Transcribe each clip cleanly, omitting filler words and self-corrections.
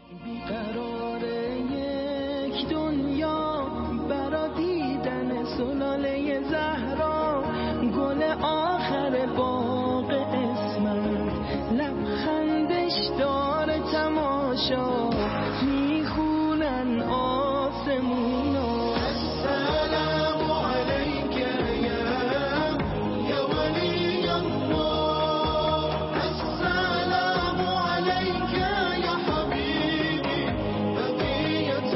بیقرار یک دنیا برا دیدن سلاله زهرا، گل آخر باغ اسمت لبخندش داره تماشا، میخونن آسمونا. السلام علیک یا ولی الله، السلام علیک یا حبیبی بقیت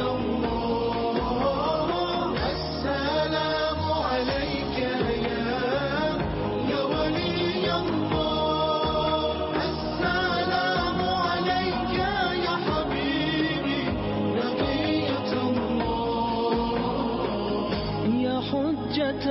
الله، السلام علیک یا ولی الله، السلام علیک یا حبیبی بقیت الله یا حجت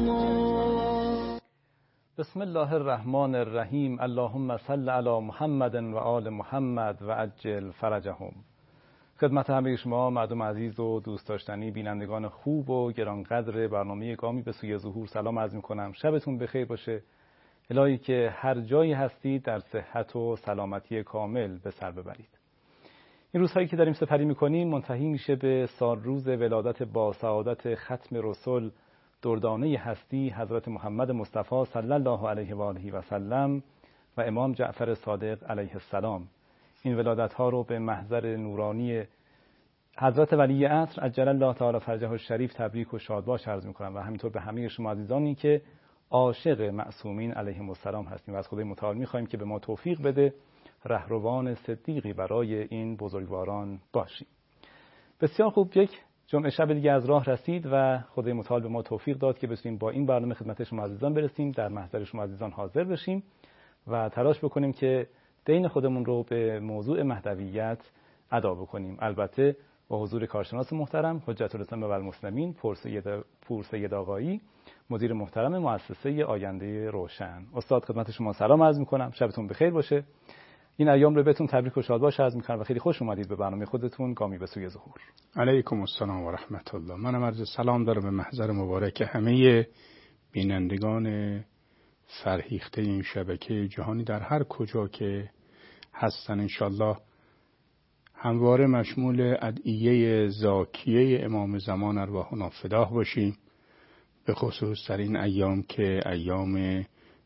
الله. بسم الله الرحمن الرحیم. اللهم صل علی محمد و آل محمد و عجل فرجهم. خدمت همه شما مردم عزیز و دوست داشتنی بینندگان خوب و گرانقدر برنامه گامی به سوی ظهور سلام عرض می‌کنم. شبتون بخیر باشه. الهی که هر جایی هستید در صحت و سلامتی کامل به سر ببرید. این روزهایی که داریم سپری می‌کنیم منتهی میشه به سالروز ولادت با سعادت ختم رسل دردانه هستی حضرت محمد مصطفی صلی الله علیه و آله و سلم و امام جعفر صادق علیه السلام. این ولادت ها رو به محضر نورانی حضرت ولی عصر عجل الله تعالی فرجه الشریف تبریک و شادباش عرض می‌کنم و همینطور به همه شما عزیزانی که عاشق معصومین علیهم السلام هستیم و از خدای متعال می‌خوایم که به ما توفیق بده رهروان صدیقی برای این بزرگواران باشیم. بسیار خوب، یک جمعه شب دیگه از راه رسید و خدای متعال به ما توفیق داد که بتونیم با این برنامه خدمت شما عزیزان برسیم، در محضر شما عزیزان حاضر بشیم و تلاش بکنیم که دین خودمون رو به موضوع مهدویت ادا بکنیم، البته با حضور کارشناس محترم حجت الاسلام و المسلمین پور سید آقایی، مدیر محترم مؤسسه آینده روشن. استاد خدمت شما سلام عرض می‌کنم، شبتون بخیر باشه. این ایام رو بهتون تبریک و شادباش عرض می‌کنم و خیلی خوش اومدید به برنامه خودتون گامی به سوی ظهور. علیکم السلام و رحمت الله. منم عرض سلام دارم به محضر مبارک همه بینندگان فرهیخته این شبکه جهانی در هر کجا که هستن. انشالله همواره مشمول ادعیه زاکیه امام زمان ارواحنا فداه باشیم، به خصوص در این ایام که ایام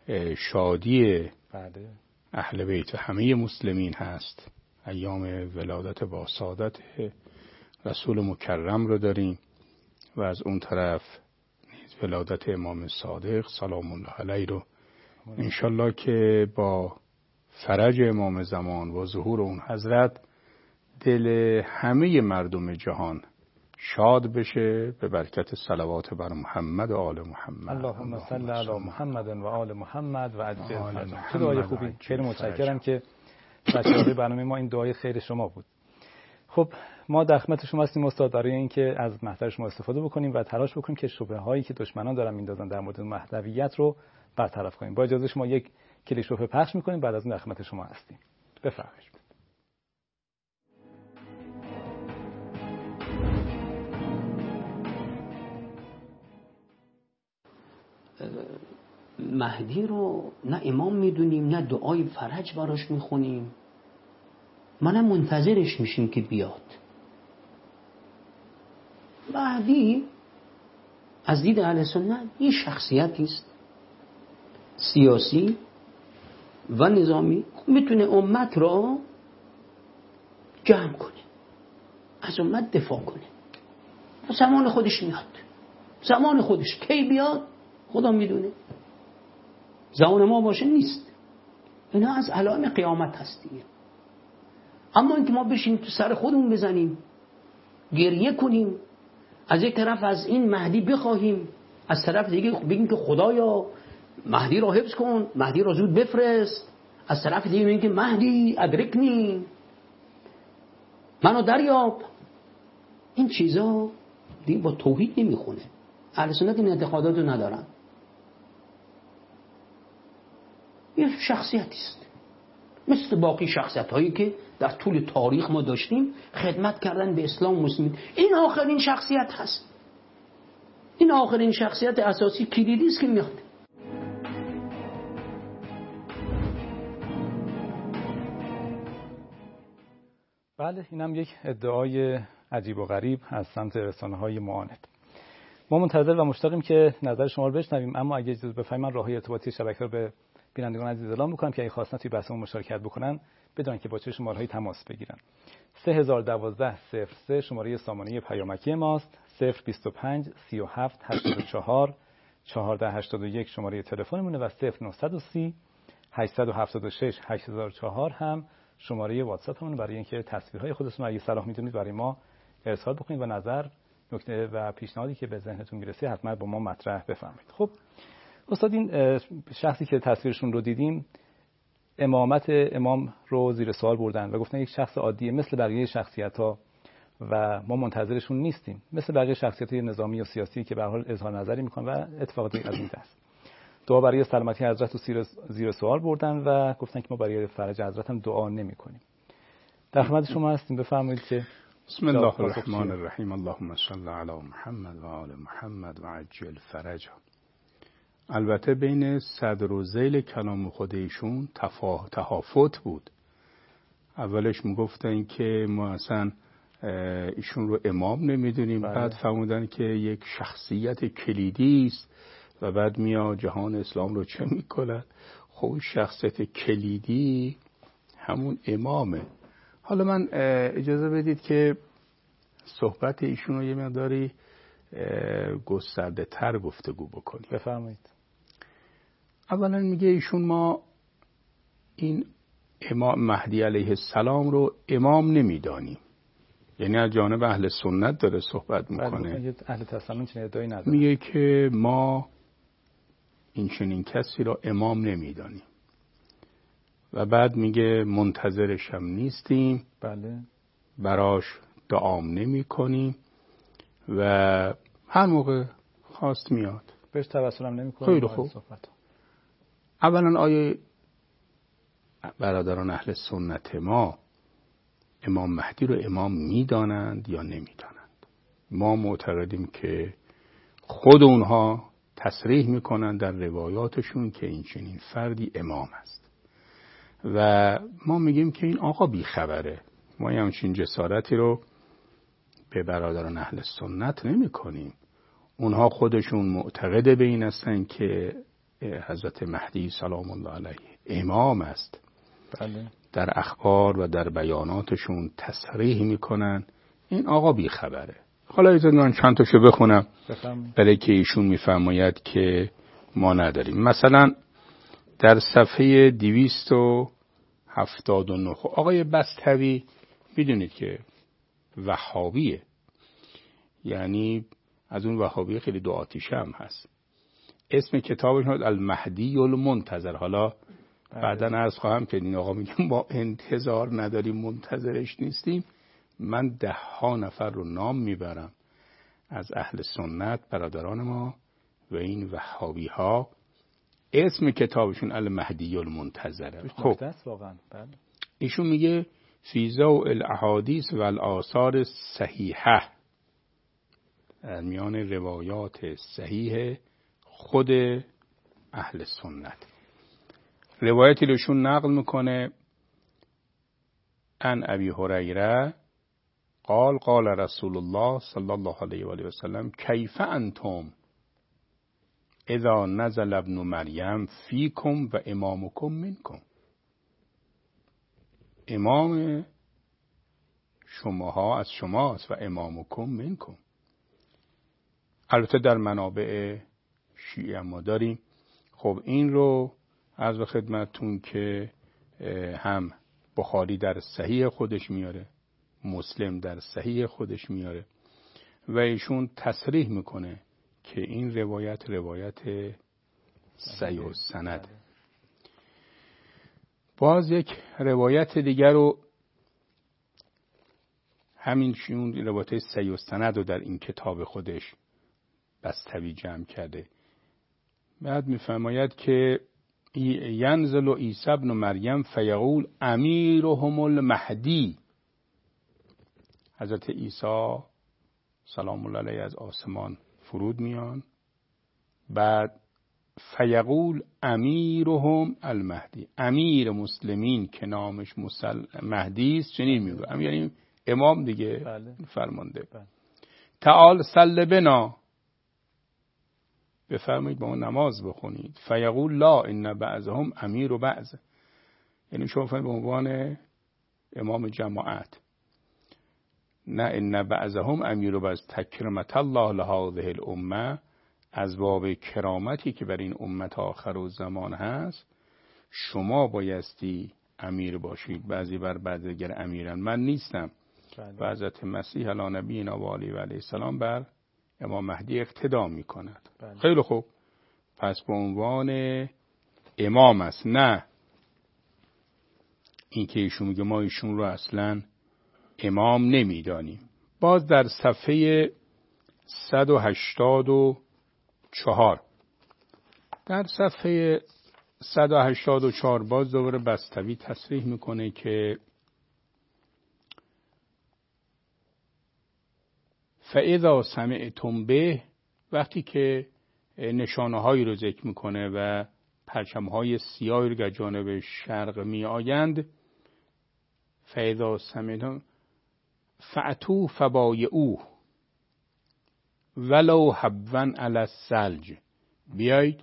شادی اهل بیت همه مسلمین هست، ایام ولادت با سعادت رسول مکرم رو داریم و از اون طرف نیز ولادت امام صادق سلام الله علیه رو انشالله که با فرج امام زمان و ظهور اون حضرت دل همه مردم جهان شاد بشه به برکت صلوات بر محمد و آل محمد. اللهم صل علی محمد و آل محمد و عجل فرجهم. چه دعای خوبی، خیلی متشکرم که بچه‌های برنامه ما این دعای خیر شما بود. خب ما در خدمت شما هستیم استاد برای اینکه از محضر شما استفاده بکنیم و تلاش بکنیم که شبهه‌هایی که دشمنان دارن میندازن در مورد مهدویت رو برطرف کنیم. با اجازه شما یک کلیپ شبهه پخش می‌کنیم، بعد از اون در خدمت شما هستیم. بفرمایید. مهدی رو نه امام میدونیم نه دعای فرج براش میخونیم، منم منتظرش میشیم که بیاد. مهدی از دید اهل سنت یه شخصیتی است سیاسی و نظامی، میتونه امت را جمع کنه، از امت دفاع کنه. زمان خودش میاد، زمان خودش کی بیاد خدا میدونه، زمان ما باشه نیست. اینا از علائم قیامت هست دیگه. اما اینکه ما بشیم تو سر خودمون بزنیم، گریه کنیم، از یک طرف از این مهدی بخواهیم، از طرف دیگه بگیم که خدایا مهدی را حفظ کن، مهدی را زود بفرست، از طرف دیگه بگیم که مهدی ادرکنی، منو دریاب. این چیزا دیگه با توحید نمیخونه. اهل سنت این اعتقادات رو ندارن. یه شخصیتی است مثل باقی شخصیت هایی که در طول تاریخ ما داشتیم خدمت کردن به اسلام و مسلمین. این آخرین شخصیت هست، این آخرین شخصیت اساسی کلیدی است که میاد. بله، اینم یک ادعای عجیب و غریب از سمت رسانه‌های معاند. ما منتظر و مشتاقیم که نظر شما رو بشنویم، اما اگه اجازه بفرمایید من راههای ارتباطی شبکه رو به بینندگان عزیز اعلام می‌کنم که اگه خواستن توی بحثمون مشارکت بکنن بدونن که با چه شماره‌ای تماس بگیرن. 3012 03 شماره سامانه پیامکی ماست. 025 37 84 1481 شماره تلفنمونه و 0930 876 8004 هم شماره واتساپمون برای اینکه تصویرهای خودتون اگه صلاح می‌دونید برای ما ارسال بکنید و نظر، نکته و پیشنهادی که به ذهنتون میرسه حتما با ما مطرح بفرمایید. خب استاد، این شخصی که تصویرشون رو دیدیم امامت امام رو زیر سوال بردن و گفتن یک شخص عادیه مثل بقیه شخصیت‌ها و ما منتظرشون نیستیم، مثل بقیه شخصیت‌های نظامی و سیاسی که به هر حال اظهار نظری میکنن و اتفاقاتی از این دست. دعا برای سلامتی حضرت رو زیر سوال بردن و گفتن که ما برای فرج حضرت هم دعا نمی‌کنیم. در خدمت شما هستیم، بفرمایید که بسم الله الرحمن الرحیم. اللهم صل علی محمد و آل محمد و عجل فرجه. البته بین صدر و ذیل کلام خود ایشون تفاوت بود. اولش میگفتن که ما اصلا ایشون رو امام نمیدونیم، بعد فهمیدن که یک شخصیت کلیدی است و بعد میاد جهان اسلام رو چه میکنه. خب شخصیت کلیدی همون امامه. حالا من اجازه بدید که صحبت ایشون رو یه مقداری گسترده تر گفتگو بکنیم. بفرمایید. اولا میگه ایشون ما این امام مهدی علیه السلام رو امام نمیدانیم، یعنی از جانب اهل سنت داره صحبت میکنه. اهل تسنن چنین ادعایی نداره. میگه که ما این چنین کسی رو امام نمیدانیم و بعد میگه منتظرش هم نیستیم. بله. براش دعام نمی کنیم و هر موقع خواست میاد بهش توسل هم نمی کنیم. خیلی خوب. اولا آیه برادران اهل سنت ما امام مهدی رو امام میدانند یا نمیدانند؟ ما معتقدیم که خود اونها تصریح میکنند در روایاتشون که این چنین فردی امام است و ما میگیم که این آقا بیخبره. ما همچین جسارتی رو به برادران اهل سنت نمی کنیم. اونها خودشون معتقد به این هستن که حضرت مهدی سلام الله علیه امام است. بله. در اخبار و در بیاناتشون تصریح میکنن این آقا بیخبره. حالا ایزد من چند تاشو بخونم برای که ایشون میفرماید که ما نداریم. مثلا در صفحه 279 آقای بستوی میدونید که وهابیه، یعنی از اون وهابی خیلی دو آتیشه هم هست. اسم کتابش هست المهدی المنتظر. حالا بعداً عرض خواهم که این آقا میگه ما انتظار نداریم، منتظرش نیستیم. من 10 نفر رو نام میبرم از اهل سنت برادران ما و این وهابی ها، اسم کتابشون المهدی المنتظره. خب ایشون میگه فی ضوء الاحادیث و الآثار صحیحه، میان روایات صحیح خود اهل سنت. روایتی روشون نقل میکنه ان ابی هریره قال قال رسول الله صلی الله علیه و آله و سلم کیف انتم اذا نزل ابن مریم فیکم و امامکم منکم. امام شماها از شماست و امامکم منکم. البته در منابع شیعه ما داریم. خب این رو عرض به خدمتتون که هم بخاری در صحیح خودش میاره، مسلم در صحیح خودش میاره و ایشون تصریح میکنه که این روایت صحیح و سند. باز یک روایت دیگر رو همین روایت صحیح و سند رو در این کتاب خودش بستوی جمع کرده. بعد میفرماید که ینزل عیسی ابن مریم فیقول امیرهم المهدی. حضرت عیسی سلام الله علیه از آسمان فرود میان، بعد فیقول امیرهم المهدی، امیر مسلمین که نامش مهدی است چنین میگه، یعنی امام دیگه. بله. فرمانده. بله. تعال صل بنا، بفرمایید با ما نماز بخونید. فیقول لا ان بعضهم امیر و بعض، یعنی شما به عنوان امام جماعت. نه ان بعضهم امیر و بعض، تکرمت الله لهذه الامه، از باب کرامتی که بر این امت آخر و زمان هست شما بایستی امیر باشید، بعضی بر بعضی دیگر امیرن، من نیستم. و حضرت مسیح علی نبینا و علیه السلام بر امام مهدی اقتدا می کند. خیلی خوب، پس به عنوان امام است، نه این که ایشون میگه ما ایشون رو اصلا امام نمیدانیم. باز در صفحه 184 در صفحه 184 باز دوباره بستوی تصریح میکنه که فاذا سمعتم به، وقتی که نشانه هایی رو ذکر میکنه و پرچم های سیاهی رو که جانب شرق می آیند، فاذا سمعتم فاتو فبایعوه ولو حبوا علی الثلج، بیایید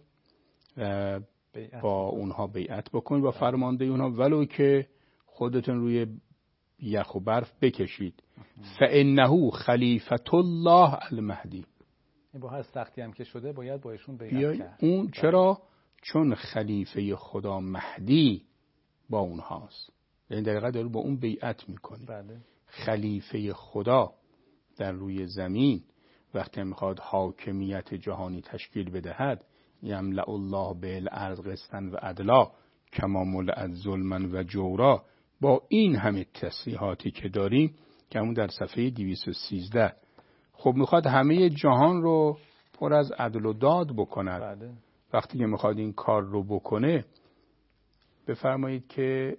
با اونها بیعت بکنید، با فرمانده اونها، ولو که خودتون روی یخ و برف بکشید. فانه خلیفة الله المهدی، با هر سختی هم که شده باید با ایشون بیعت کرد. اون چرا؟ چون خلیفه خدا مهدی با اونهاست، یعنی در حقیقت داره با اون بیعت میکنی. بله. خلیفه خدا در روی زمین وقتی میخواد حاکمیت جهانی تشکیل بدهد، یملأ الله بالارض قسطا و عدلا کما ملئت ظلما و جورا، با این همه تصریحاتی که داریم که همون در صفحه 213. خب میخواد همه جهان رو پر از عدل و داد بکند. بله. وقتی که میخواد این کار رو بکنه، بفرمایید که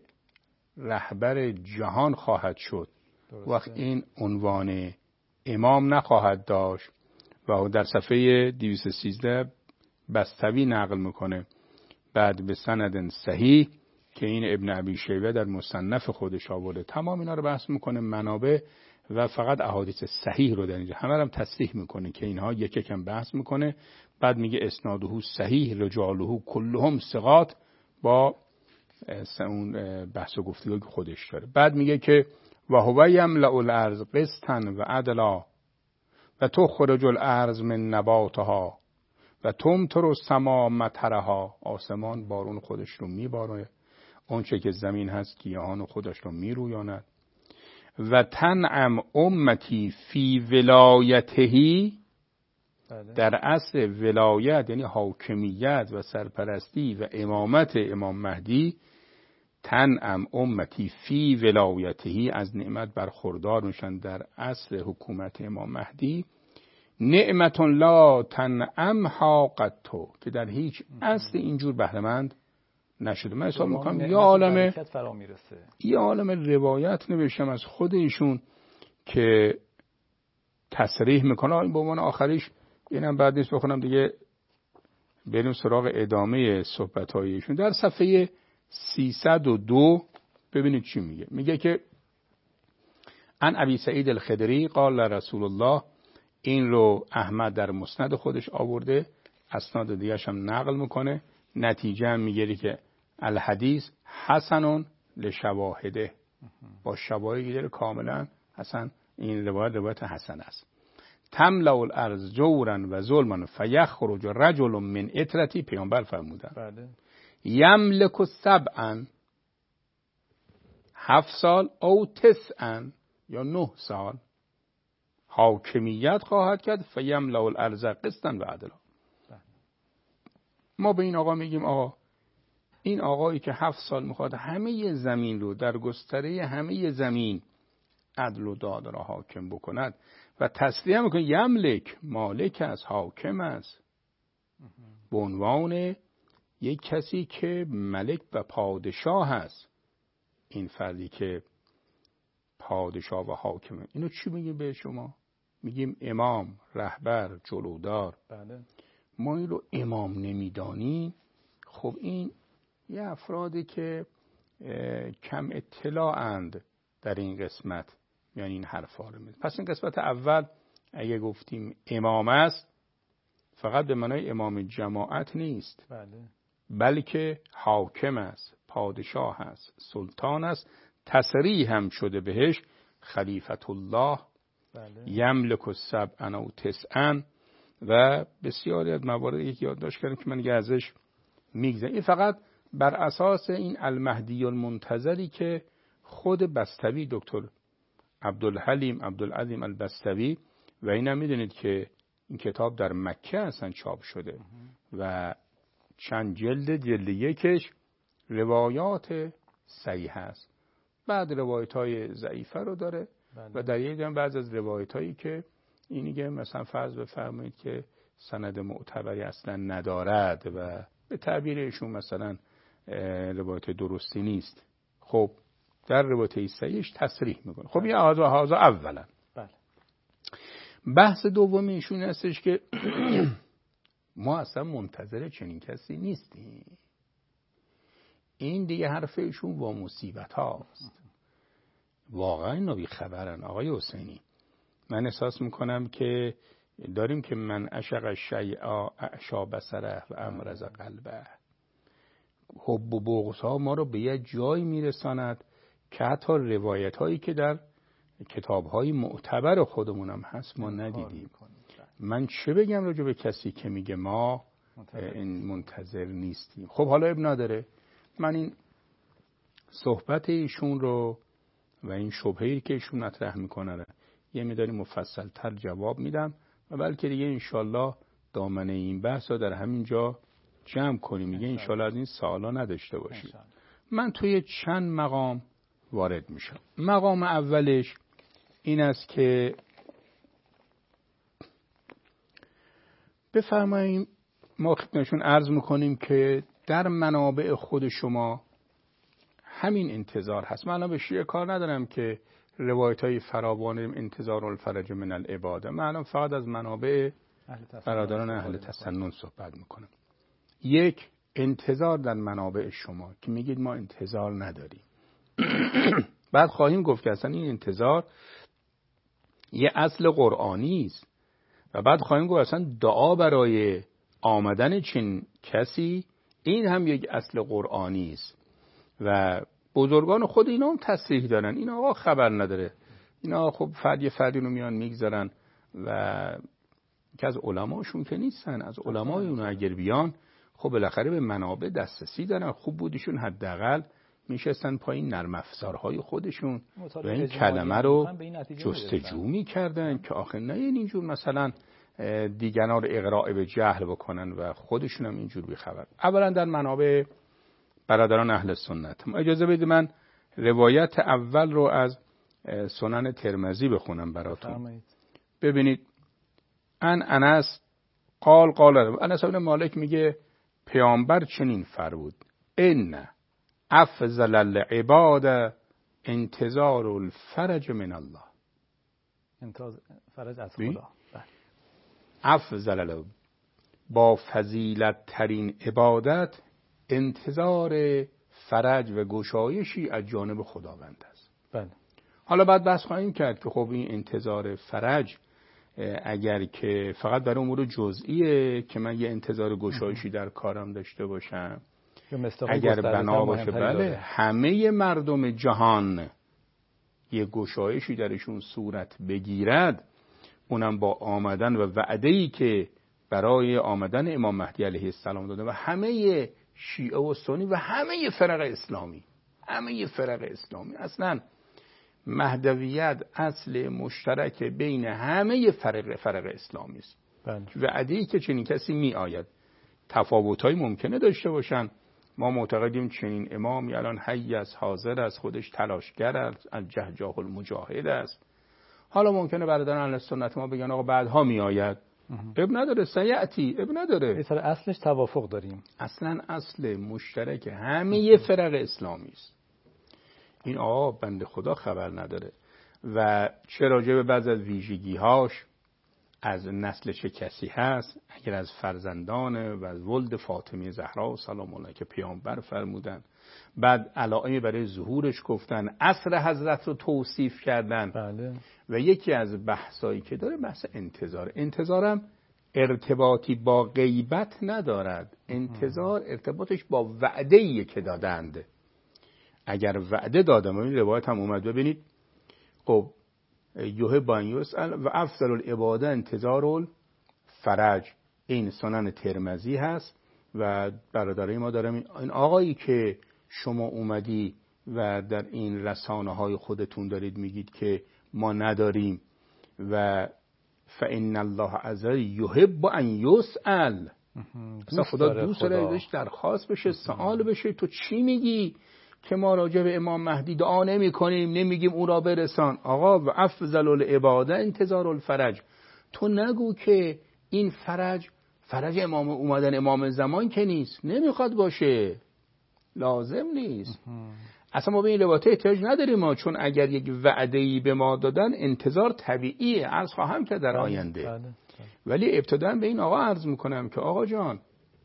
رهبر جهان خواهد شد. وقت این عنوان امام نخواهد داشت. و در صفحه 213 بستوی نقل میکنه، بعد به سند صحیح که این ابن ابی شیبه در مصنف خودش آورده، تمام اینا رو بحث میکنه، منابع و فقط احادیث صحیح رو در اینجا همه رو تصریح میکنه که اینها یک یکم بحث میکنه. بعد میگه اسناده صحیح رجاله کلهم ثقات، با اون بحث و گفتگوی که خودش داره. بعد میگه که و هو یملأ الارض قسطا و عدلا و تخرج الارض من نباتها و تمطر السماء مطرها، آسمان بارون خودش رو میباره، اون چه که زمین هست گیاهان خودش رو میرویاند. و تنعم امتی فی ولایتهی، در اصل ولایت یعنی حاکمیت و سرپرستی و امامت امام مهدی، تنعم امتی فی ولایتهی، از نعمت برخوردار میشن در اصل حکومت امام مهدی. نعمت لا تنعمها قطو، که در هیچ اصل اینجور بهره‌مند نشده. من حساب میکنم یه عالم روایت نوشتم از خود ایشون که تصریح میکنه. این به عنوان آخریش اینم بعد نیست بخونم دیگه، بریم سراغ ادامه صحبت‌های ایشون. در صفحه 302 ببینید چی میگه. میگه که عن ابی سعید الخدری قال رسول الله، این رو احمد در مسند خودش آورده، اسناد دیگرش هم نقل میکنه. نتیجه هم میگیری که الحدیث حسن لشواهده، با شواهدی داره کاملا حسن، این روایت حسن است. تملأ الارض جورا و ظلما فیخرج رجل من اطرتی، پیامبر فرمودن بله. یملک 7 7 سال او 9 یا 9 سال حاکمیت خواهد کرد، فیملأ الارض قسطا و عدلا. ما به این آقا میگیم آقا، این آقایی که 7 سال میخواد همه زمین رو در گستره همه زمین عدل و داد را حاکم بکند و تسلیه میکنه، یملک، مالک است، حاکم است، به عنوان یک کسی که ملک و پادشاه هست. این فردی که پادشاه و حاکمه، اینو چی میگیم به شما؟ میگیم امام، رهبر، جلودار. بله. ما این رو امام نمیدانیم، خب این یه افرادی که کم اطلاعند در این قسمت یعنی این حرفا رو میزنن. پس این قسمت اول اگه گفتیم امام است فقط به معنای امام جماعت نیست، بله. بلکه حاکم است، پادشاه است، سلطان است، تصریح هم شده بهش خلیفت الله، بله. یملک السبع و تسعا و بسیاری از مواردی که یادداشت کردم که من دیگه ازش میگذرم. این فقط بر اساس این المهدی المنتظری که خود بستوی دکتر عبدالحلیم عبدالعظیم البستوی و اینم میدونید که این کتاب در مکه اصلا چاپ شده و چند جلد یکش روایات صحیح است، بعد روایت های ضعیفه رو داره و در یک جمع بعض از روایت هایی که اینیگه مثلا فرض بفرمایید که سند معتبری اصلا ندارد و به تعبیر ایشون مثلا روایت درستی نیست، خب در روایت صحیحش تصریح میکنه. خب این هذا اولا. بله. بحث دوم ایشون هستش که ما اصلا منتظر چنین کسی نیستیم. این دیگه حرف ایشون با مصیبت هاست. واقعا اینا بی خبرن آقای حسینی. من احساس میکنم که داریم که من عشق الشیء اعشا بصره و امرض قلبه. حب و بغض ها ما رو به یه جایی میرساند که حتی روایت هایی که در کتاب های معتبر خودمونم هست ما ندیدیم. من چه بگم راجع به کسی که میگه ما منتظر نیستیم؟ خب حالا اب نداره، من این صحبت ایشون رو و این شبهه‌ای که ایشون مطرح میکنه یه مقداری مفصل تر جواب میدم و بلکه دیگه انشالله دامنه این بحث رو در همین جا جمع کنیم، دیگه انشالله از این سوالا نداشته باشیم. من توی چند مقام وارد میشم. مقام اولش این است که بفرماییم ما خدمتشون عرض میکنیم که در منابع خود شما همین انتظار هست. من الان به شیعه کار ندارم که روایت های فراوان انتظار الفرج من العباده، من الان فقط از منابع برادران اهل تسنن صحبت میکنم. یک، انتظار در منابع شما که میگید ما انتظار نداریم. بعد خواهیم گفت که اصلا این انتظار یه اصل قرآنی است و بعد خواهیم گفت اصلا دعا برای آمدن چنین کسی این هم یک اصل قرآنی است و بزرگان خود اینا هم تصریح دارن. این آقا خبر نداره، اینا خب فردی رو میان میگذارن و که از علماشون که نیستن، از علمای اون اگر بیان خب بالاخره به منابع دسترسی دارن. خوب بودشون حداقل میشستن پایین نرم افزارهای خودشون و این کلمه رو جستجو میکردن که آخه نه اینجور مثلا دیگران رو اغراء به جهل بکنن و خودشون هم اینجور بیخبر. اولا در منابع برادران اهل سنت. اجازه بدید من روایت اول رو از سنن ترمذی بخونم براتون. ببینید انس قال انس بن مالک میگه پیامبر چنین فرمود ان افضل العباد انتظار الفرج من الله. فرج از خدا. افضل با فضیلت ترین عبادت انتظار فرج و گشایشی از جانب خداوند است. بله. حالا بعد بحث خواهیم کرد که خب این انتظار فرج اگر که فقط برای امور جزئیه که من یه انتظار گشایشی در کارم داشته باشم، اگر بنا باشه بله همه مردم جهان یه گشایشی درشون صورت بگیرد، اونم با آمدن و وعده‌ای که برای آمدن امام مهدی علیه السلام داده و همه شیعه و سنی و همه فرق اسلامی اصلا مهدویت اصل مشترک بین همه فرق اسلامی است. وعده‌ای که چنین کسی می آید، تفاوت‌های ممکنه داشته باشن، ما معتقدیم چنین امامی الان حی است، حاضر است، خودش تلاشگر است، از جهجاه المجاهد است. حالا ممکنه برادران اهل سنت ما بگن آقا بعدها می آید، اب نداره، سیعتی اب نداره. به سر اصلش توافق داریم. اصلا اصل مشترک همه فرق اسلامی است. این آقا بنده خدا خبر نداره و چه راجع به بعض از ویژگی‌هاش از نسل چه کسی هست، اگر از فرزندان و از ولد فاطمه زهرا سلام الله که پیامبر فرمودن، بعد علائمی برای ظهورش گفتن، عصر حضرت رو توصیف کردن. بله. و یکی از بحثایی که داره بحث انتظارم ارتباطی با غیبت ندارد. انتظار ارتباطش با وعده‌ایه که دادند. اگر وعده دادم، این روایت هم اومد، ببینید خب یحب ان یسأل و افضل العباده انتظار الفرج، این سنن ترمذی هست و برادرای ما دارم این آقایی که شما اومدی و در این رسانه های خودتون دارید میگید که ما نداریم و فإن الله عز وجل یحب ان یسأل، اصلا خدا دوست داره ازش درخواست بشه، سوال بشه. تو چی میگی که ما راجع به امام مهدی دعا نمی کنیم، نمیگیم او را برسان؟ آقا و افضل العباده انتظار الفرج، تو نگو که این فرج امام اومدن امام زمان که نیست، نمیخواد باشه، لازم نیست. اصلا ما به این روایت احتیاج نداریم ما، چون اگر یک وعده‌ای به ما دادن انتظار طبیعیه، عرض خواهم کرد در آینده. ولی ابتداً به این آقا عرض میکنم که آقا جان،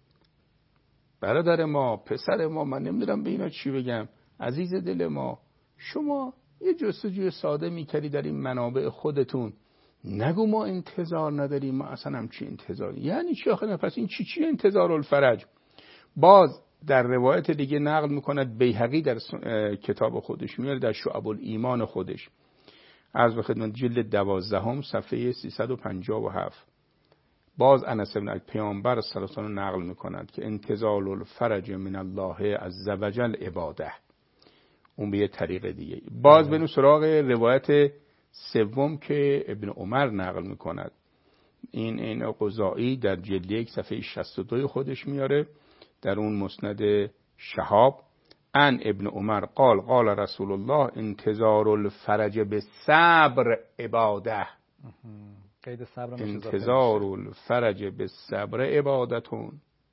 برادر ما، پسر ما، من نمیدونم به اینا چی بگم، عزیز دل ما، شما یه جستجوی ساده میکردی در این منابع خودتون، نگو ما انتظار نداریم، ما اصلا هم چی انتظاری، یعنی چی آخه؟ پس این چی انتظار الفرج؟ باز در روایت دیگه نقل میکند بیهقی در کتاب خودش میاره، در شعب الایمان خودش، عرض به خدمت جلد 12 صفحه 357، باز انس بن پیامبر صلی الله علیه و نقل میکند که انتظار الفرج من الله عز وجل عباده. اون به یه طریق دیگه. باز بریم سراغ روایت سوم که ابن عمر نقل میکند، این قضایی در جلد 1 صفحه 62 خودش میاره، در اون مسند شهاب، ان ابن عمر قال قال رسول الله انتظار الفرج بالصبر عباده. قید صبر، انتظار الفرج بالصبر عبادتون،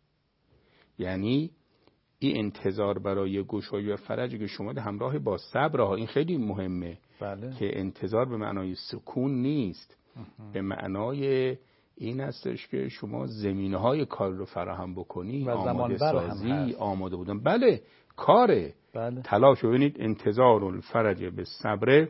یعنی این انتظار برای گشایی و فرج که شما همراه با صبر ها، این خیلی مهمه. بله. که انتظار به معنای سکون نیست، به معنای این هستش که شما زمینه‌های کار رو فراهم بکنی، آماده سازی، آماده بودن، بله کاره، بله. تلاش. ببینید انتظار الفرج بالصبر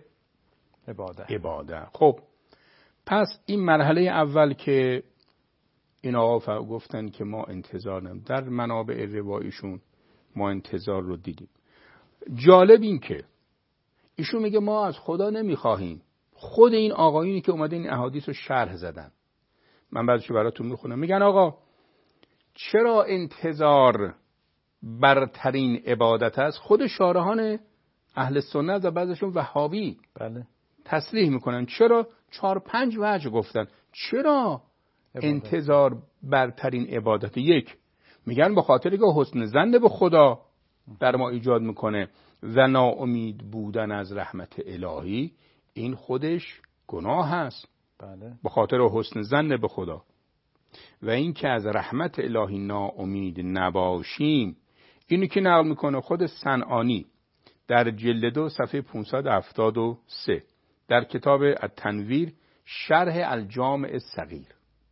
عباده. خب پس این مرحله اول که این آقا گفتن که ما انتظار نداریم، در منابع رواییشون ما انتظار رو دیدیم. جالب این که ایشون میگه ما از خدا نمیخواهیم. خود این آقایونی که اومده این احادیث رو شرح زدن، من بعدش براتون میخونم، میگن آقا چرا انتظار برترین عبادت است؟ خود شارحان اهل سنت و بعضشون وهابی بله تصریح میکنن. چرا؟ 4-5 وجه گفتن چرا انتظار برترین عبادت. یک، میگن به خاطر که حسن ظن به خدا در ما ایجاد میکنه و ناامید بودن از رحمت الهی، این خودش گناه هست. بله. به خاطر حسن ظن به خدا و این که از رحمت الهی ناامید نباشیم، اینو که نقل میکنه خود صنعانی در جلد 2 صفحه 573 در کتاب التنویر شرح الجامع الصغیر.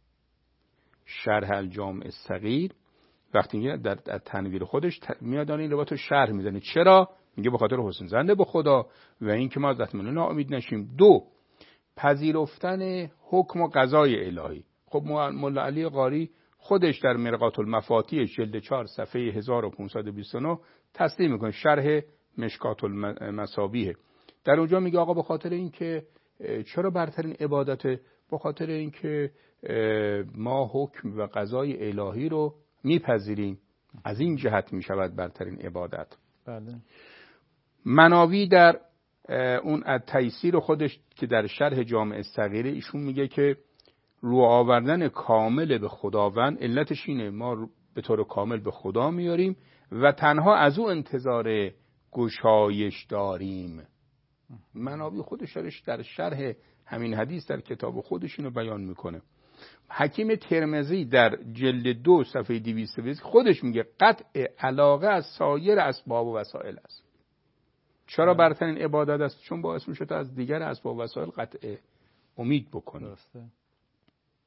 شرح الجامع الصغیر وقتی میگه در تنویر خودش میاد این روایت رو شرح میزنه. چرا؟ میگه به خاطر حسن ظن به خدا و این که ما از رحمت ناامید نشیم. 2، پذیرفتن حکم و قضای الهی. خب مولا علی قاری خودش در مرقات المفاتیح جلد 4 صفحه 1529 تصدیق میکنه، شرح مشکات المصابیح، در اونجا میگه آقا به خاطر این که چرا برترین عبادته؟ به خاطر این که ما حکم و قضای الهی رو میپذیریم، از این جهت میشود برترین عبادت. بله. مناوی در اون تیسیر خودش که در شرح جامع الصغیر ایشون میگه که رو آوردن کامل به خداوند علتش اینه ما به طور کامل به خدا میاریم و تنها از او انتظار گشایش داریم. منابی خودش در شرح همین حدیث در کتاب خودش اینو بیان میکنه. حکیم ترمذی در جلد 2 صفحه 220 خودش میگه قطع علاقه از سایر اسباب و وسایل است. چرا برترین عبادت است؟ چون باعث میشه تا از دیگر اسباب و وسایل قطع امید بکنی.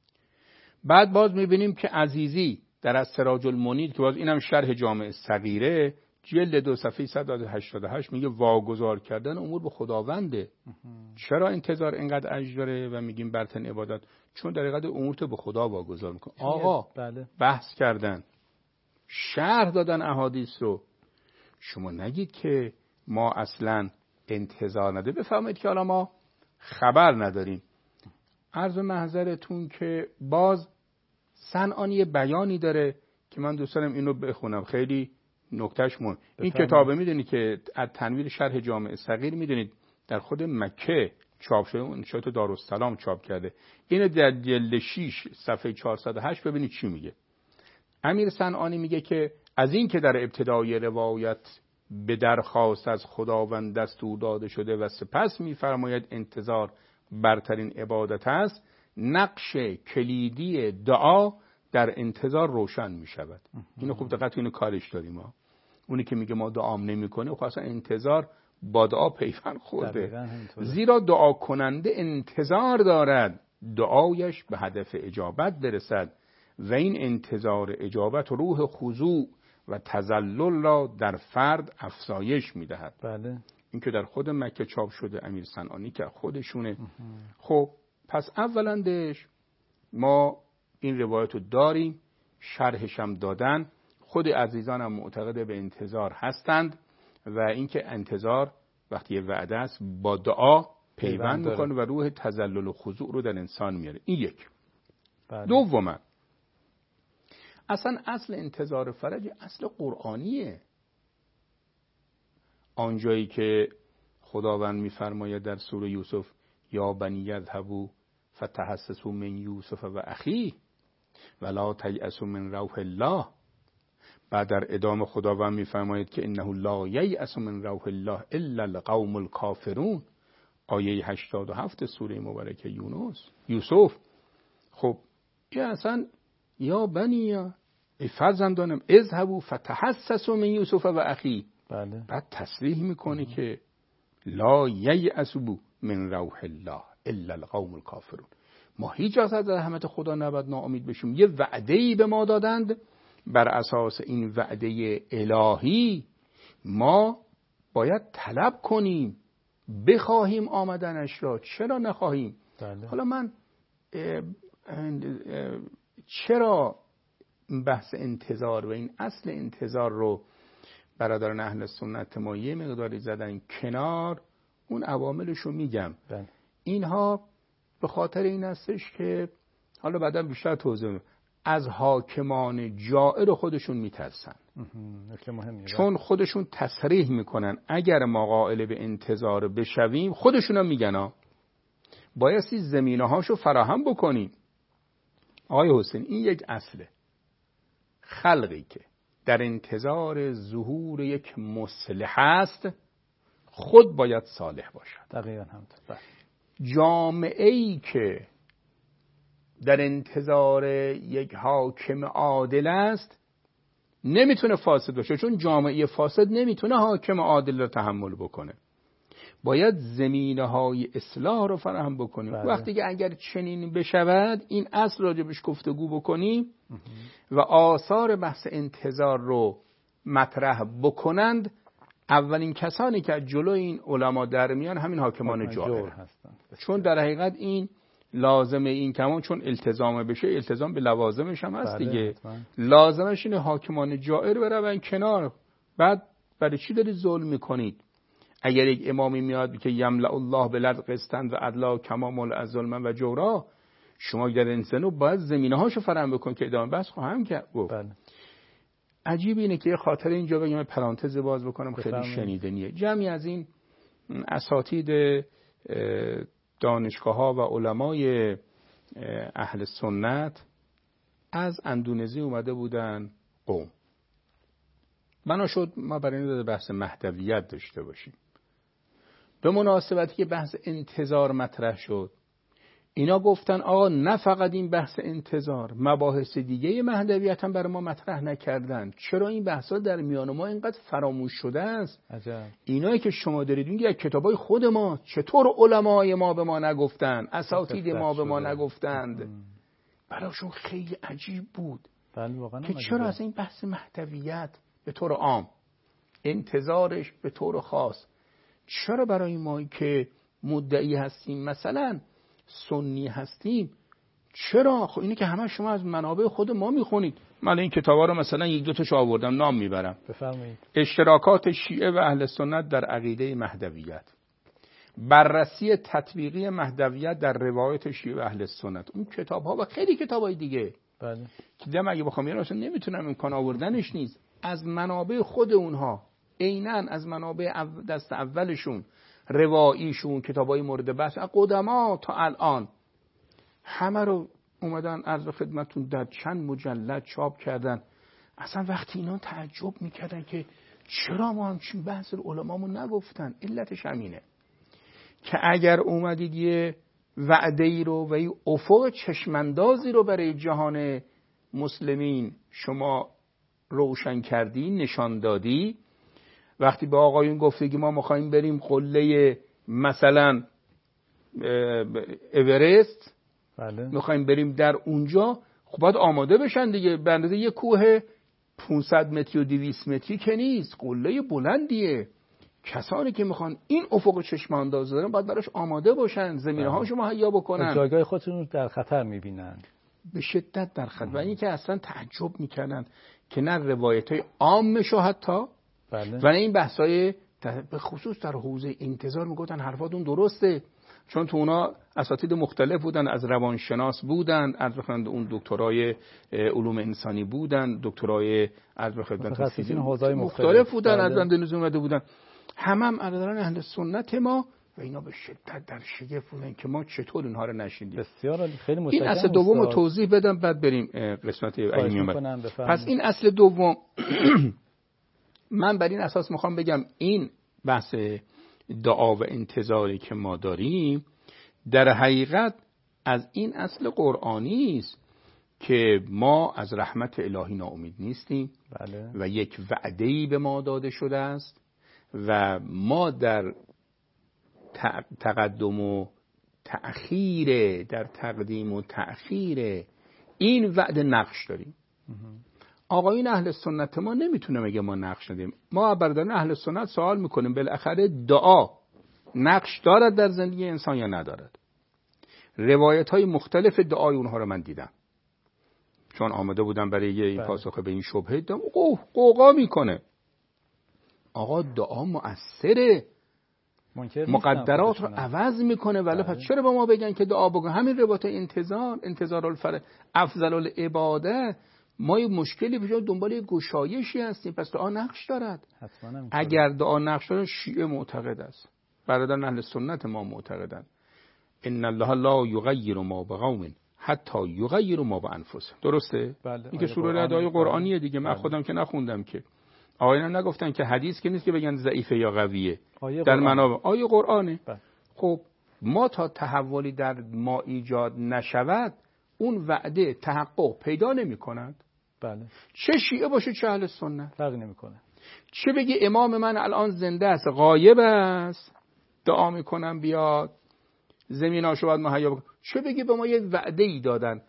بعد باز میبینیم که عزیزی در از سراج المنیر که باز اینم شرح جامع صغیره جلد 2 صفحه 188 میگه واگذار کردن امور به خداونده. چرا انتظار اینقدر اجر داره و میگیم برتن عبادت؟ چون در حقیقت امور تو به خدا واگذار میکنه. آقا بله. بحث کردن، شرح دادن احادیث رو، شما نگید که ما اصلا انتظار نده. بفهمید که حالا ما خبر نداریم. عرض محضرتون که باز صنعانی بیانی داره که من دوست دارم اینو بخونم، خیلی نکتهش مهم. این کتابه میدونید که از تنویر شرح جامع صغیر میدونید در خود مکه چاپ شده، انشاءالله دارالسلام چاپ کرده. اینو در جلد 6 صفحه 408 ببینید چی میگه. امیر صنعانی میگه که از این که در ابتدای روایت به درخواست از خداوند دستور داده شده و سپس میفرماید انتظار برترین عبادت است، نقش کلیدی دعا در انتظار روشن می شود. اینو خوب دقت، اینو کارش داریم ما. اونی که میگه ما دعام نمی کنه خب اصلا انتظار با دعا پیوند خورده. زیرا دعا کننده انتظار دارد دعایش به هدف اجابت برسد و این انتظار اجابت روح خضوع و تذلل را در فرد افزایش می دهد. بله. این که در خود مکه چاپ شده، امیر صنعانی که خودشونه. خب پس اولندش ما این روایت رو داریم، شرحش هم دادن، خود عزیزان هم معتقد به انتظار هستند و اینکه انتظار وقتی یه وعده است با دعا پیوند میکنه و روح تذلل و خضوع رو در انسان میاره. این یک. بله. دوما اصلا اصل انتظار فرج اصل قرآنیه. آنجایی که خداوند میفرماید در سوره یوسف یا بنی یذهبوا فتحسسوا من یوسف و اخیه ولا تیأسوا من روح الله. بعد در ادامه خداوند میفرماید که انه لا ییأس من روح الله الا القوم الکافرون. آیه 87 سوره مبارکه یوسف. خب این اصلا یا بنی ای فرزندانم اذهبوا فتحسسوا من یوسف و اخیه. بله. بعد تصریح میکنه که لا ییأسوا من روح الله الا القوم الکافرون. ما هیچ از رحمت خدا نباید ناامید بشیم. یه وعده‌ای به ما دادند، بر اساس این وعده الهی ما باید طلب کنیم، بخواهیم آمدنش را. چرا نخواهیم؟ بله. حالا من چرا بحث انتظار و این اصل انتظار رو برادران اهل سنت ما یه مقداری زدن کنار، اون عواملش رو میگم. بله. اینها به خاطر این هستش که حالا بعدا بیشتر توضیح میدم، از حاکمان جائر خودشون میترسن. چون خودشون تصریح میکنن اگر ما قائل به انتظار بشویم، خودشون هم میگن بایستی زمینه هاشو فراهم بکنیم. آقای حسین این یک اصله. خلقی که در انتظار ظهور یک مصلح است خود باید صالح باشد. دقیقاً همینطور. جامعه‌ای که در انتظار یک حاکم عادل است نمیتونه فاسد باشه، چون جامعه فاسد نمیتونه حاکم عادل رو تحمل بکنه. باید زمینه‌های اصلاح رو فراهم بکنیم. بله. وقتی که اگر چنین بشود این اصل راجبش گفتگو بکنیم و آثار بحث انتظار رو مطرح بکنند، اولین کسانی که جلوی این علما در میان همین حاکمان جائر هستند. چون در حقیقت این لازمه، این کمان چون التزام بشه، التزام به لوازمش هم هست دیگه. لازمش اینه حاکمان جائر برون کنار. بعد برای چی دارید ظلم میکنید؟ اگر یک امامی میاد که یملأ الله بالارض قسطا و عدلا کما ملأ ظلما و جورا، شما در انسانو باید زمینه‌هاشو فراهم بکن که ادامه بحث خواهم کرد. بله. عجیب اینه که خاطر اینجا بگم پرانتز باز بکنم، خیلی شنیدنیه. جمعی از این اساتید دانشگاه‌ها و علمای اهل سنت از اندونزی اومده بودن قم. بنا شد ما برای این بحث مهدویت داشته باشیم. به مناسبتی که بحث انتظار مطرح شد، اینا گفتن آقا نه فقط این بحث انتظار، مباحث دیگه مهدویت هم برای ما مطرح نکردن. چرا این بحثا در میان ما اینقدر فراموش شده است؟ عجب. اینایی که شما دارید میگید کتابای خود ما، چطور علمای ما به ما نگفتن، اساتید ما به ما نگفتند؟ براشون خیلی عجیب بود واقعا که چرا از این بحث مهدویت به طور عام، انتظارش به طور خاص، چرا برای ما که مدعی هستیم مثلا سنی هستیم، چرا؟ خب اینه که همه شما از منابع خود ما میخونید. من این کتابا رو مثلا یک دو تاشو آوردم نام میبرم. بفرمایید. اشتراکات شیعه و اهل سنت در عقیده مهدویت، بررسی تطبیقی مهدویت در روایت شیعه و اهل سنت، اون کتاب ها و خیلی کتاب های دیگه بله که دم اگه بخوام یه اصلا نمیتونم امکان آوردنش نیست، از منابع خود اونها، عیناً از منابع دست اولشون، رواییشون، کتابای مورد بحث قدما تا الان، همه رو اومدن عرض خدمتون در چند مجلد چاپ کردن. اصلا وقتی اینا تعجب میکردن که چرا ما همچین بحث علمامون نگفتن، علتش همینه که اگر اومدید یه وعده‌ای رو و یه افق چشماندازی رو برای جهان مسلمین شما روشن کردی، نشان دادی، وقتی به آقایون گفته که ما می‌خوایم بریم قله مثلا اورست، بله می‌خوایم بریم در اونجا، خب باید آماده بشن دیگه. به اندازه یه کوه 500 متری و 200 متری که نیست، قله بلندیه. کسانی که میخوان این افق چشم انداز دارن باید براش آماده باشن، زمینه هاشو مهیا بکنن. جایگاه خودشون رو در خطر میبینن، به شدت در خطر. و اینکه اصلا تعجب میکنن که نه روایت‌های عامشو حتی بله. و نه این بحث‌های به خصوص در حوزه انتظار میگفتن حرفاتون درسته، چون تو اونا اساتید مختلف بودن، از روانشناس بودن، از اون دکترای علوم انسانی بودن، دکترای از متخصصین حوزه‌های مختلف بودن، از اندونزی اومده بودن، هم علیرغم اهل سنت ما، و اینا به شدت در شگفت بودن که ما چطور اینها رو نشیندیم. بسیار عالی، خیلی متشکرم. این اصل دوم رو توضیح بدم بعد بریم قسمت ایمیون. پس این اصل دوم من بر این اساس میخوام بگم این بحث دعا و انتظاری که ما داریم در حقیقت از این اصل قرآنی است که ما از رحمت الهی ناامید نیستیم. بله. و یک وعده‌ای به ما داده شده است و ما در تقدم و تأخیر، در تقدیم و تأخیر این وعده نقش داریم. آقایون اهل سنت ما نمیتونه مگه ما نقش ندیم. ما برادران اهل سنت سوال میکنیم بالاخره دعا نقش دارد در زندگی انسان یا ندارد؟ روایت های مختلف دعای اونها رو من دیدم، چون آمده بودم برای یه پاسخ به این شبهه، دیدم قوقا میکنه. آقا دعا مؤثره، مقدرات رو عوض میکنه، ولی پس چرا به ما بگن که دعا بکن؟ همین روایت انتظار افضل العباده، ما یه مشکلی پیش دنبال یه گشایشی هستیم، پس دعا نقش دارد. اگر دعا نقش دارد، شیعه معتقد است، برادران اهل سنت ما معتقدن ان الله لا یغیر ما بقوم حتی یغیروا ما بانفسهم. درسته؟ بله. این که سوره ادای قرآنیه دیگه، من خودم که نخوندم که، آقایان نگفتن که حدیث که نیست که بگن ضعیفه یا قویه، در منابع آیه قرآنه. خب ما تا تحولی در ما ایجاد نشود اون وعده تحقق پیدا نمی کند. بله. چه شیعه باشه چه اهل سنت فرقی نمیکنه. چه بگی امام من الان زنده است غایب است دعا میکنم بیاد زمیناشو باید مهیا بکنم، چه بگی به ما یک وعده ای دادن.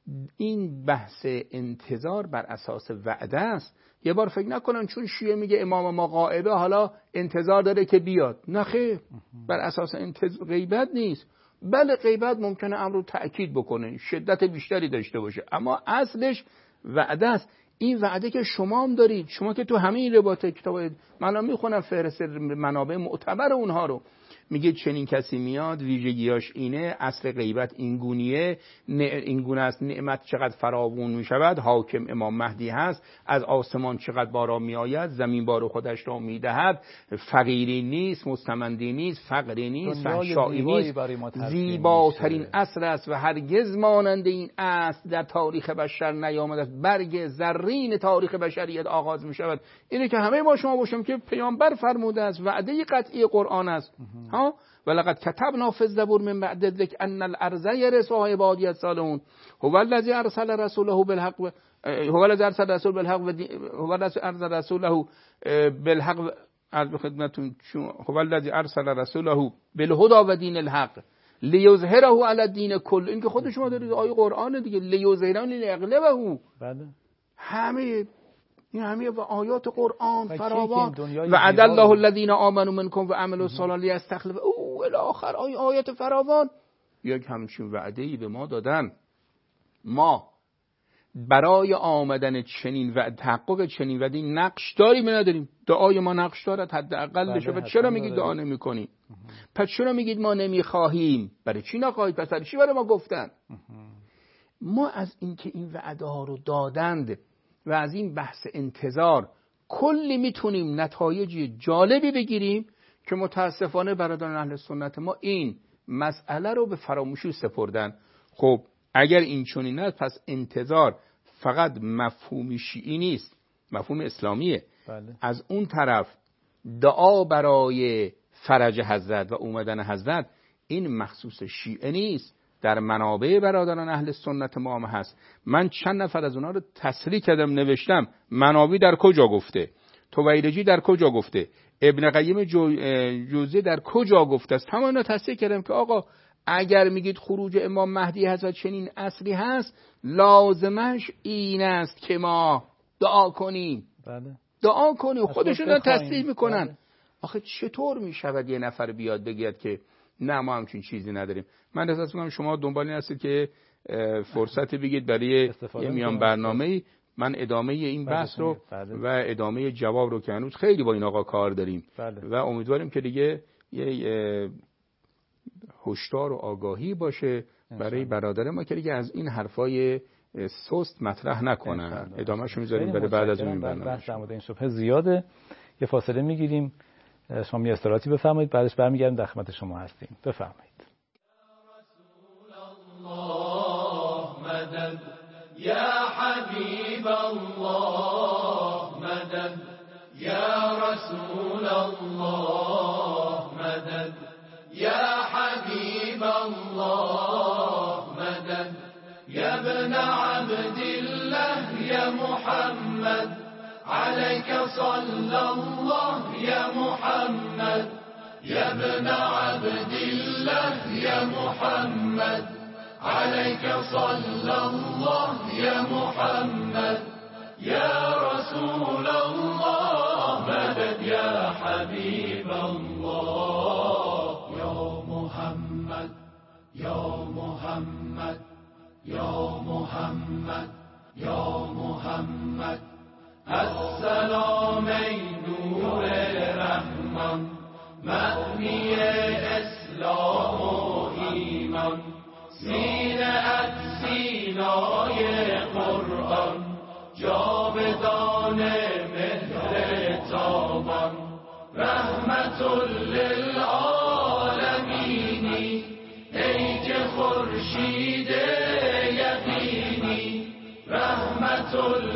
این بحث انتظار بر اساس وعده است. یه بار فکر نکنن چون شیعه میگه امام ما غایبه حالا انتظار داره که بیاد. نه خیر، بر اساس غیبت نیست. بله غیبت ممکنه امر رو تأکید بکنه، شدت بیشتری داشته باشه، اما اصلش وعده است. این وعده که شما هم دارید، شما که تو همه این روایات کتاب من میخونم فهرست منابع معتبر اونها رو، میگه چنین کسی میاد ویژگیاش اینه، اصل غیبت این گونیه، این گونه است، نعمت چقدر فراوون میشود، حاکم امام مهدی هست، از آسمان چقدر باران میآید، زمین بار خودش را میدهد، فقیری نیست، مستمندی نیست، فقری نیست، فحشایی نیست، زیباترین اصل است و هرگز مانند این اصل در تاریخ بشر نیامده است. برگ زرین تاریخ بشریت آغاز میشود. اینه که همه ما شما باشیم که پیامبر فرموده است، وعده قطعی قرآن است. ولقد كتبنا في الزبور من بعد الذکر ان الارض يرثها عبادی الصالحون هو الذي ارسل رسوله بالحق هو الذي ارسل رسوله بالحق هو الذي ارسل رسوله بالحق عرض خدمتتون هو الذي ارسل رسوله بالهدى و دین الحق لیظهره علی الدین کل. این که خود شما دارید آیه قرآن دیگه، لیظهره لیغلبه. بله. همه آیات قرآن فراوان. و عد الله الذین آمنوا منکم و عملوا الصالحات لیستخلف او الی آخر. آیات فراوان یک همچین وعده‌ای به ما دادن. ما برای آمدن چنین و تحقق چنین وعده نقش داریم یا نداریم؟ دعای ما نقش دارد حداقل بشه. پس چرا میگید دعا نمی‌کنیم؟ پس چرا میگید ما نمیخواهیم؟ برای چی نخواهید؟ پس برای چی برای ما گفتن؟ ما از اینکه این وعده ها رو دادند و از این بحث انتظار کلی میتونیم نتایج جالبی بگیریم که متاسفانه برادران اهل سنت ما این مسئله رو به فراموشی سپردن. خب اگر این چنین است پس انتظار فقط مفهوم شیعی نیست، مفهوم اسلامیه. بله. از اون طرف دعا برای فرج حضرت و اومدن حضرت این مخصوص شیعه نیست، در منابع برادران اهل سنت ما هم هست. من چند نفر از اونا رو تصریح کردم، نوشتم منابع در کجا گفته، تویرجی در کجا گفته، ابن قیم جوزی در کجا گفته است. تمام اینا تصریح کردم که آقا اگر میگید خروج امام مهدی حضرت چنین اصلی هست، لازمش این است که ما دعا کنیم. بله. دعا کنیم. خودشون تصریح میکنن. بله. آخه چطور میشود یه نفر بیاد بگید که نه ما همچین چیزی نداریم؟ من احساس میکنم شما دنبال این هستید که فرصتی بگید برای یه میان برنامه‌ای من ادامه این بحث رو و ادامه جواب رو که هنوز خیلی با این آقا کار داریم. بله. و امیدواریم که دیگه یه هشدار و آگاهی باشه برای برادر ما که دیگه از این حرفای سست مطرح نکنن. ادامه‌شو میذاریم برای بعد از این برنامه. بحث در مورد این شبهه زیاده. یه فاصله میگیریم، شما یه استراحتی بفرمایید، بعدش برمیگردیم در خدمت شما هستیم. بفرمایید. مدد یا حبیب الله، مدد یا رسول الله، مدد یا حبیب الله، مدد یا ابن عبد الله یا محمد، عليك صلى الله يا محمد، يا ابن عبد الله يا محمد، عليك صلى الله يا محمد، يا رسول الله، مدد يا حبيب الله، يا محمد يا محمد يا محمد يا محمد، السلام ای نور رحمان، معنی اسلام و ایمان، سینه ات سینای قرآن، جاودان مهر تابان، رحمت للعالمینی، ای که خورشید یقینی، رحمت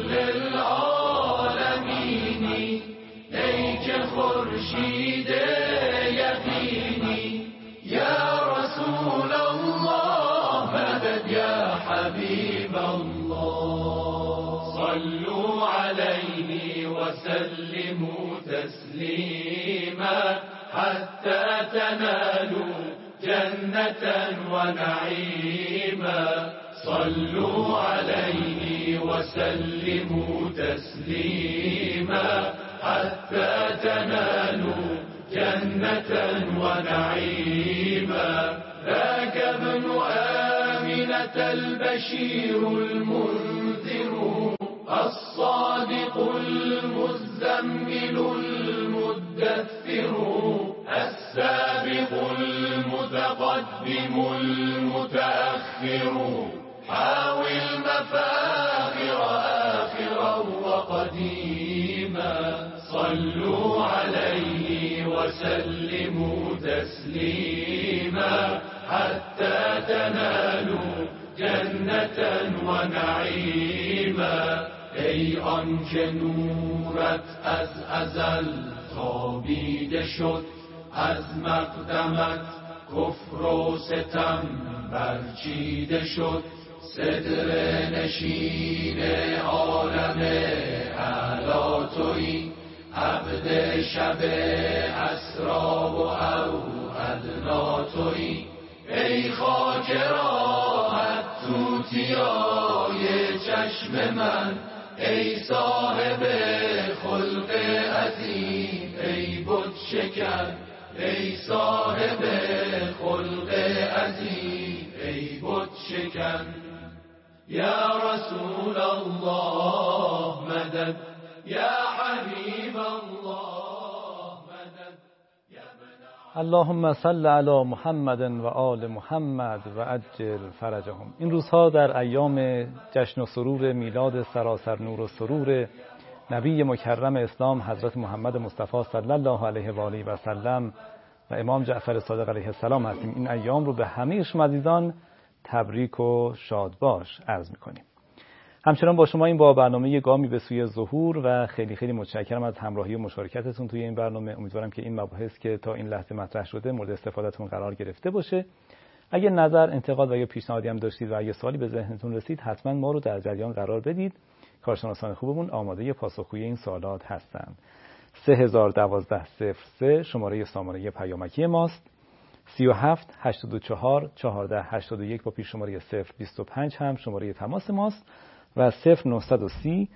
للعالمینی، ای که خورشید یقینی، یا رسول الله، مدد یا حبیب الله، صلوا علیه و سلموا تسلیما، حتی تنالوا جنة ونعيما، صلوا عليه وسلموا تسليما، حتى تنالوا جنة ونعيما، ذاك ابن آمنة البشير المنذر، الصادق المزمل المدثر، السابق المتقدم المتأخر، حاوي المفاخر آخرا وقديما، صلوا عليه وسلموا تسليما، حتى تنالوا جنة ونعيما، ای آنکه نورت از ازل تابیده شد، از مقدمت کفر و ستم برچیده شد، صدر نشین عالم اعلی تویی، عبد شب اسرا و او ادنا تویی، ای خاک راحت توتیای چشم من، ای صاحب خلق عظیم ای بت شکن، ای صاحب خلق عظیم ای بت شکن. یا رسول الله مدد، یا حبیب الله مدد. اللهم صل علی محمد و آل محمد و عجل فرجهم. این روزها در ایام جشن و سرور میلاد سراسر نور و سرور نبی مکرم اسلام حضرت محمد مصطفی صلی الله علیه و آله و سلم و امام جعفر صادق علیه السلام هستیم. این ایام رو به همه شما عزیزان تبریک و شاد باش عرض می‌کنیم. همچنان با شما این با برنامه گامی به سوی ظهور و خیلی خیلی متشکرم از همراهی و مشارکتتون توی این برنامه. امیدوارم که این مباحث که تا این لحظه مطرح شده مورد استفادهتون قرار گرفته باشه. اگه نظر، انتقاد و یا پیشنهادی هم داشتید و اگه سوالی به ذهنتون رسید حتما ما رو در جریان قرار بدید. کارشناسان خوبمون آماده پاسخگویی این سوالات هستند. 3012 شماره سامانه پیامکی ماست. 37 84 14 81 با پیش شماره 025 هم شماره تماس ماست و 0930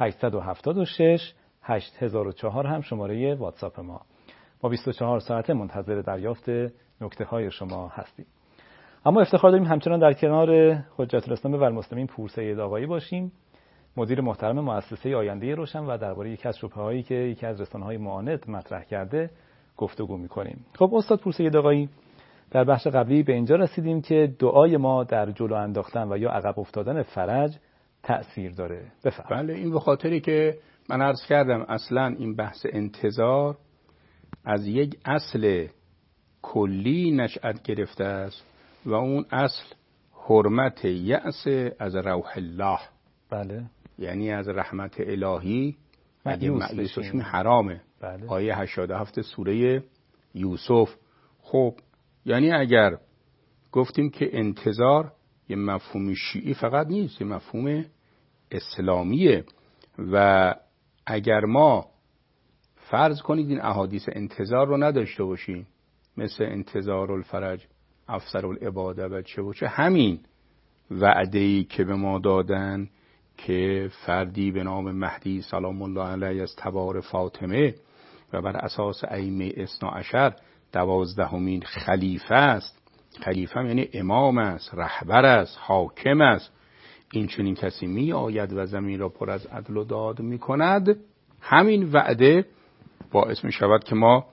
876 8004 هم شماره واتساپ ما. ما 24 ساعته منتظر دریافت نکته های شما هستیم. اما افتخار داریم همچنان در کنار حجت الاسلام والمسلمین پور سید آقایی باشیم، مدیر محترم مؤسسه آینده روشن، و درباره یکی از شبهه‌هایی که یکی از رسانه‌های معاند مطرح کرده گفتگو می‌کنیم. خب استاد پور سید آقایی، در بخش قبلی به اینجا رسیدیم که دعای ما در جلو انداختن و یا عقب افتادن فرج تأثیر داره. بفرمایید. بله، این به خاطری که من عرض کردم اصلا این بحث انتظار از یک اصل کلی نشأت گرفته است و اون اصل حرمت یأس از روح الله. بله. یعنی از رحمت الهی اگه مأیوس بشیم حرامه. بله. آیه 87 سوره یوسف. خب یعنی اگر گفتیم که انتظار یه مفهوم شیعی فقط نیست، یه مفهوم اسلامیه، و اگر ما فرض کنید این احادیث انتظار رو نداشته باشیم، مثل انتظار الفرج افسر العباده و چه همین وعده‌ای که به ما دادن که فردی به نام مهدی سلام الله علیه از تبار فاطمه و بر اساس ائمه اثنا عشر 12مین خلیفه است. خلیفه یعنی امام است، رهبر است، حاکم است. این چنین کسی می آید و زمین را پر از عدل و داد می کند. همین وعده باعث می شود که ما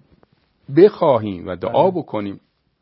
بخواهیم و دعا بکنیم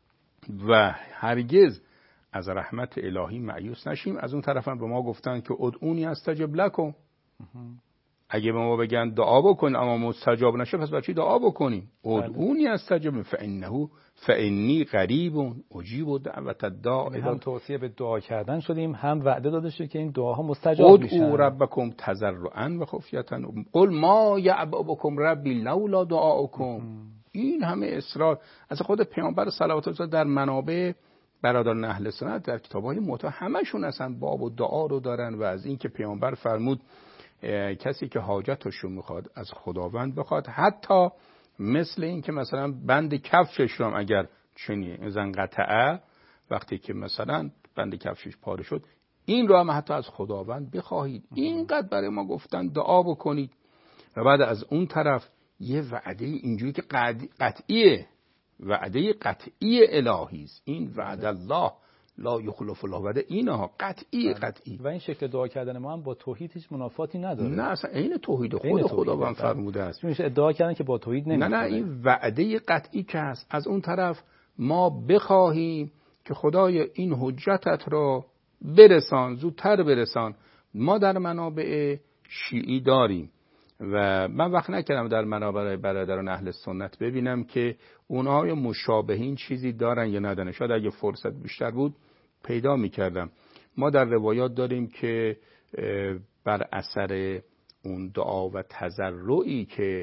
و هرگز از رحمت الهی مایوس نشیم. از اون طرف هم به ما گفتن که ادعونی استجب لکم. اگه به ما بگن دعا بکن اما مستجاب نشه، پس بچه دعا بکنیم. ادعونی استجب فانی قریب اجیب دعوت الداع. هم توصیه به دعا کردن شدیم، هم وعده داده شد که این دعاها مستجاب میشن. ادعوا ربکم تضرعا و خفیة قل ما یعبأ بکم ربی لولا دعاؤکم. این همه اصرار از خود پیامبر صلوات الله در منابع برادران اهل سنت در کتاب‌های معتبر همشون اصلا باب و دعا رو دارن و از این که پیامبر فرمود کسی که حاجتش رو میخواد از خداوند بخواد، حتی مثل این که مثلا بند کفشش رو اگر چنین زنقطعه، وقتی که مثلا بند کفشش پاره شد، این رو هم حتی از خداوند بخواهید. اینقدر برای ما گفتن دعا بکنید. و بعد از اون طرف یه وعده اینجوری که قطعیه، وعده قطعی الهی است. این وعده الله لا یخلف الله وعده، اینها قطعی. و این شکل دعا کردن ما هم با توحید هیچ منافاتی نداره. نه اصلا این توحید خداوند فرموده است. میشه ادعا کردن که با توحید نمیشه. نه این وعده قطعی که هست. از اون طرف ما بخواهیم که خدای این حجتت رو برسان، زودتر برسان. ما در منابع شیعی داریم و من وقت نکردم در منابع برادران اهل سنت ببینم که اونها مشابهین چیزی دارن یا ندارن. شاید اگه فرصت بیشتر بود پیدا میکردم. ما در روایات داریم که بر اثر اون دعا و تضرعی که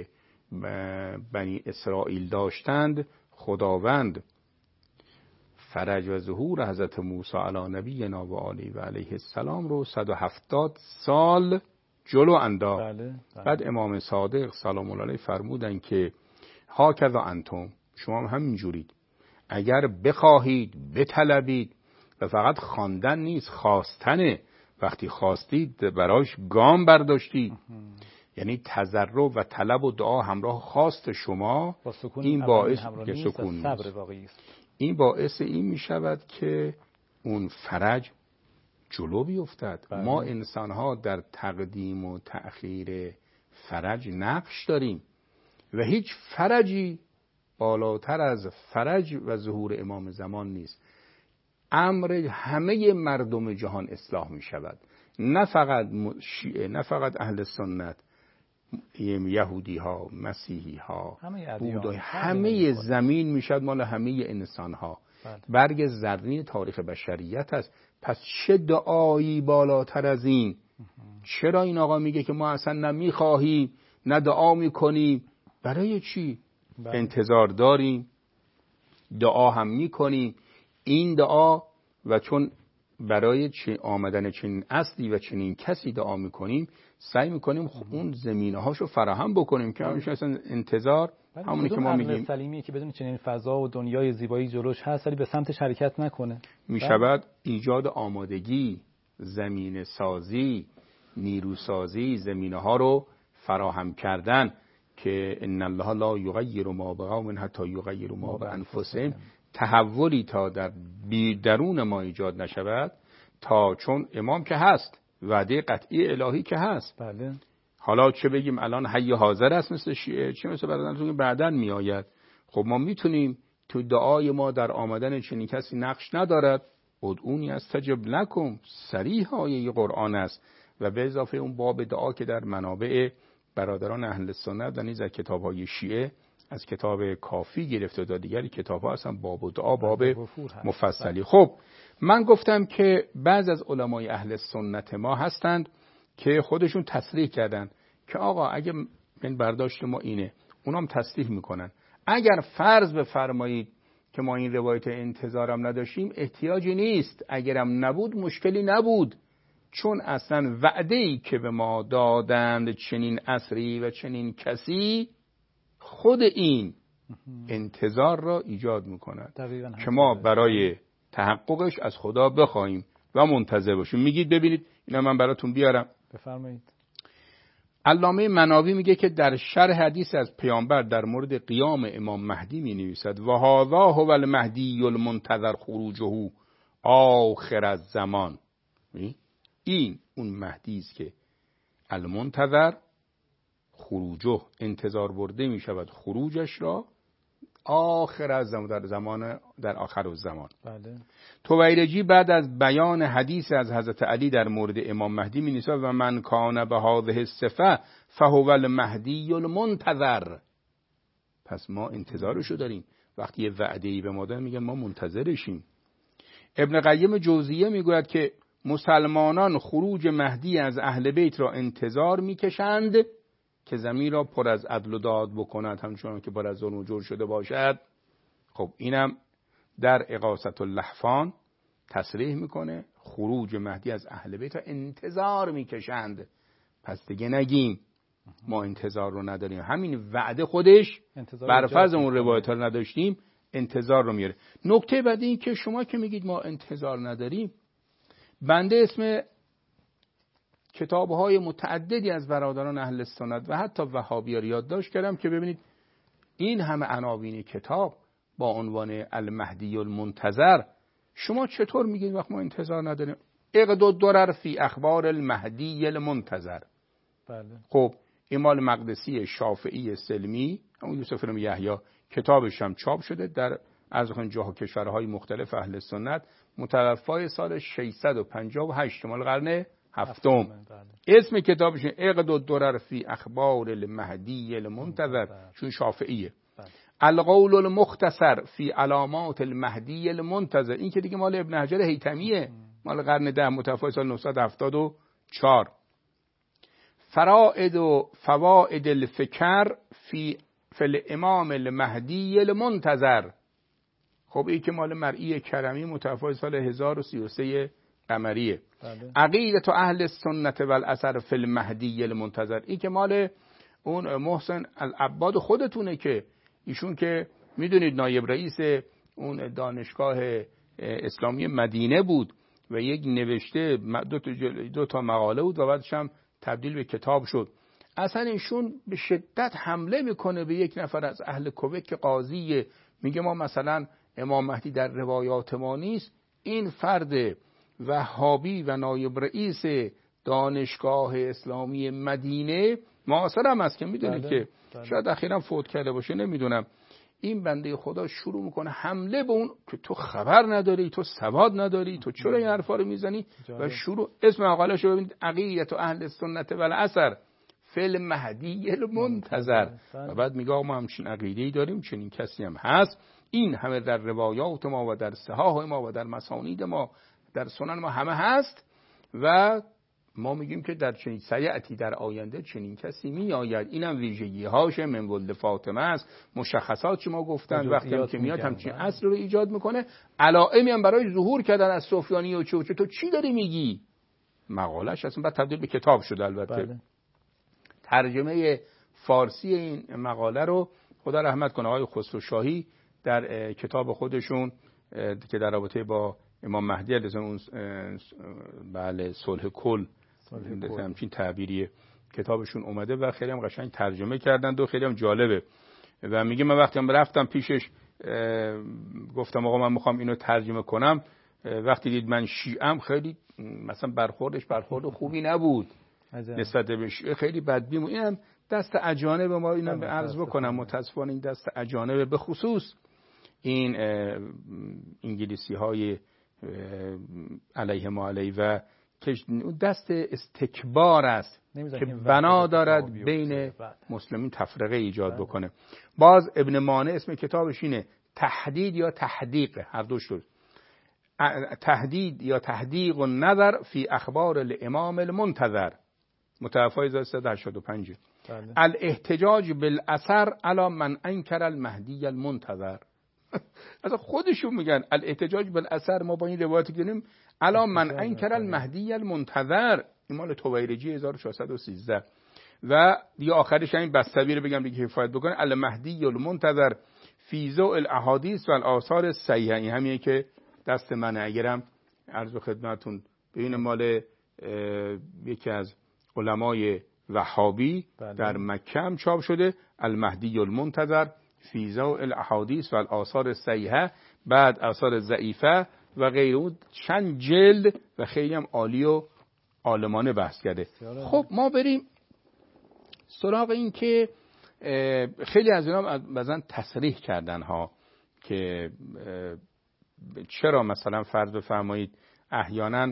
بنی اسرائیل داشتند، خداوند فرج و ظهور حضرت موسی علی نبینا و آله و علیه السلام رو 170 سال جلو انداخت. بله. بعد امام صادق سلام الله علیه فرمودن که هاکذا انتم، شما هم همین جورید. اگر بخواهید بطلبید، و فقط خواندن نیست، خواستنه. وقتی خواستید براش گام برداشتید، یعنی تضرع و طلب و دعا همراه خواست شما، این باعث سکون صبر واقعی است. این باعث این می شود که اون فرج جلو بیفتد. ما انسان ها در تقدیم و تأخیر فرج نقش داریم و هیچ فرجی بالاتر از فرج و ظهور امام زمان نیست. امر همه مردم جهان اصلاح می شود، نه فقط شیعه، نه فقط اهل سنت، یهودی ها، مسیحی ها، بودایی، همه زمین می شود مال همه انسان ها. برگ زرین تاریخ بشریت است. پس چه دعایی بالاتر از این؟ چرا این آقا میگه که ما اصلا نمیخواهیم، نه دعا میکنیم؟ برای چی؟ انتظار داریم، دعا هم میکنیم. این دعا، و چون برای آمدن چنین اصلی و چنین کسی دعا میکنیم، سعی میکنیم اون زمینه هاشو فراهم بکنیم که همیشه اصلا انتظار همونی که ما میگیم سلیمیه که بدون چنین فضا و دنیای زیبایی جلوش هست ولی به سمت حرکت نکنه. میشود ایجاد آمادگی، زمینه سازی، نیرو سازی، زمینه ها رو فراهم کردن که ان الله لا یغیر ما بقوم حتی یغیروا ما بانفسهم. تحولی تا در درون ما ایجاد نشود، تا چون امام که هست، وعده قطعی الهی که هست. بله. حالا چه بگیم الان حی حاضر است مثل شیعه، چه مثل برادرانتون بعداً میآید. خب ما میتونیم تو دعای ما در آمدن چنین کسی نقش ندارد. ادعونی استجب لکم صریح آیه قرآن است، و به اضافه اون باب دعا که در منابع برادران اهل سنت و نیز در کتاب‌های شیعه از کتاب کافی گرفته تا دیگری کتاب‌ها هستن باب و دعا، باب مفصلی. خب من گفتم که بعض از علمای اهل سنت ما هستند که خودشون تصریح کردن که آقا اگه من برداشت ما اینه، اونام تصریح میکنن اگر فرض بفرمایید که ما این روایت انتظارم نداشتیم، احتیاجی نیست، اگرم نبود مشکلی نبود، چون اصلا وعده‌ای که به ما دادند چنین عصری و چنین کسی، خود این انتظار را ایجاد میکند که ما برای تحققش از خدا بخوایم و منتظر باشیم. میگید ببینید اینا من براتون بیارم، بفرمایید. علامه مناوی میگه که در شرح حدیث از پیامبر در مورد قیام امام مهدی می نویسد و هذا هو المهدی المنتظر خروجه آخر الزمان. این اون مهدی است که المنتظر خروجه، انتظار برده می شود خروجش را، آخر الزمان، در آخر الزمان. بله. طویلجی بعد از بیان حدیث از حضرت علی در مورد امام مهدی می نویسد و من کان به هذه الصفه فهو المهدی المنتظر. پس ما انتظارشو داریم. وقتی یه وعده‌ای به ما دادن میگن ما منتظرشیم. ابن قیم جوزیه میگوید که مسلمانان خروج مهدی از اهل بیت را انتظار میکشند که زمین را پر از عدل و داد بکند، همچنان که پر از ظلم و جور شده باشد. خب اینم در اغاثة اللحفان تصریح میکنه خروج مهدی از اهل بیت را انتظار میکشند. پس دیگه نگیم ما انتظار رو نداریم، همین وعده خودش برفرض اون روایت رو نداشتیم انتظار رو میاره. نکته بعدی این که شما که میگید ما انتظار نداریم، بنده اسم کتاب‌های متعددی از برادران اهل سنت و حتی وهابی‌ها یادداشت کردم که ببینید این همه عناوین کتاب با عنوان المهدی المنتظر، شما چطور میگید وقت ما انتظار نداریم؟ اقد الدرر فی اخبار المهدی المنتظر. بله. خب امام مقدسی شافعی سلمی، همون یوسف بن یحیی، کتابش هم چاپ شده در از جاها کشورهای مختلف اهل سنت، متوفای سال 658 مال قرن هفتم. اسم کتابش اقد الدرر فی اخبار المهدی المنتظر، چون شافعیه. القول المختصر فی علامات المهدی المنتظر، این که دیگه مال ابن حجر هیثمیه، مال قرن 10، متوفای سال 974. فرائد و فوائد الفکر فی الامام المهدی المنتظر، خب این که مال مرئی کرمی، متوفای سال 1033 قمریه. عقیدة اهل سنت والاثر فی المهدی المنتظر، این که مال اون محسن العباد خودتونه که ایشون که میدونید نایب رئیس اون دانشگاه اسلامی مدینه بود و یک نوشته دو تا مقاله بود و بعدش هم تبدیل به کتاب شد. اصلا ایشون به شدت حمله میکنه به یک نفر از اهل کویت که قاضیه، میگه ما مثلا امام مهدی در روایات ما نیست. این فرد وهابی و نایب رئیس دانشگاه اسلامی مدینه معاصر هم هست که میدونید که شاید اخیراً فوت کرده باشه، نمیدونم. این بنده خدا شروع میکنه حمله به اون که تو خبر نداری، تو سواد نداری، تو چرا این حرفا رو میزنی و شروع اسم مقاله‌اش رو ببینید، عقیدة اهل سنت و الاثر فی المهدی المنتظر. و بعد میگه ما همچین عقیده‌ای داریم، چنین کسی هم هست، این همه در روایات ما و در صحاح ما و در مسانید ما در سنن ما همه هست و ما میگیم که در چنین سیعتی در آینده چنین کسی میآید، اینم ویژگی هاش من ولد فاطمه است، مشخصات چی ما گفتن، وقتی که میاد همچین اصل رو ایجاد میکنه. علائمی هم برای ظهور کردن از سفیانی و چوچه. تو چی داری میگی؟ مقالهش اصلا بعد تبدیل به کتاب شد. البته ترجمه فارسی این مقاله رو خدا رحمت کنه آقای خسرو شاهی در کتاب خودشون که در رابطه با امام مهدی علیه اون بله صلح کل همچین تعبیری کتابشون اومده و خیلی هم قشنگ ترجمه کردن و خیلی هم جالبه. و میگه من وقتی هم رفتم پیشش گفتم آقا من میخوام اینو ترجمه کنم، وقتی دید من شیعم خیلی مثلا برخورد خوبی نبود نسبت به شیعه، خیلی بدبین. اینم دست اجانب ما، اینم به عرض بکنم متاسفانه این دست اجانب به خصوص این انگلیسی های علیه ما علیه و که دست استکبار است که بنا دارد بین مسلمین تفرقه ایجاد بکنه. باز ابن مانع اسم کتابش اینه تحدید یا تحدیق، هر دوش شد. تحدید یا تحدیق النظر فی اخبار الامام المنتظر، متوفی 1385. الاحتجاج بالاثر علی من انکر المهدی المنتظر. اصلا خودشون میگن الاحتجاج بالاثر، ما با این روایتی که داریم علی من انکر المهدی المنتظر، این مال طویلجی 1413. و دیگه آخرش همین بستوی رو بگم دیگه کفایت بکنه، المهدی المنتظر فی ضوء الاحادیث و الاثار الصحیحه. این همینه که دست من، اگرم عرض خدمتتون ببین مال یکی از علمای وهابی در مکه هم چاپ شده، المهدی المنتظر فی ضوء الاحادیث و الاثار الصحیحه، بعد آثار ضعیفه و غیره، چند جلد و خیلی هم عالی و عالمانه بحث کرده. خب ما بریم سراغ این که خیلی از اینا مثلا تصریح کردن ها که چرا مثلا فرض بفرمایید احیانا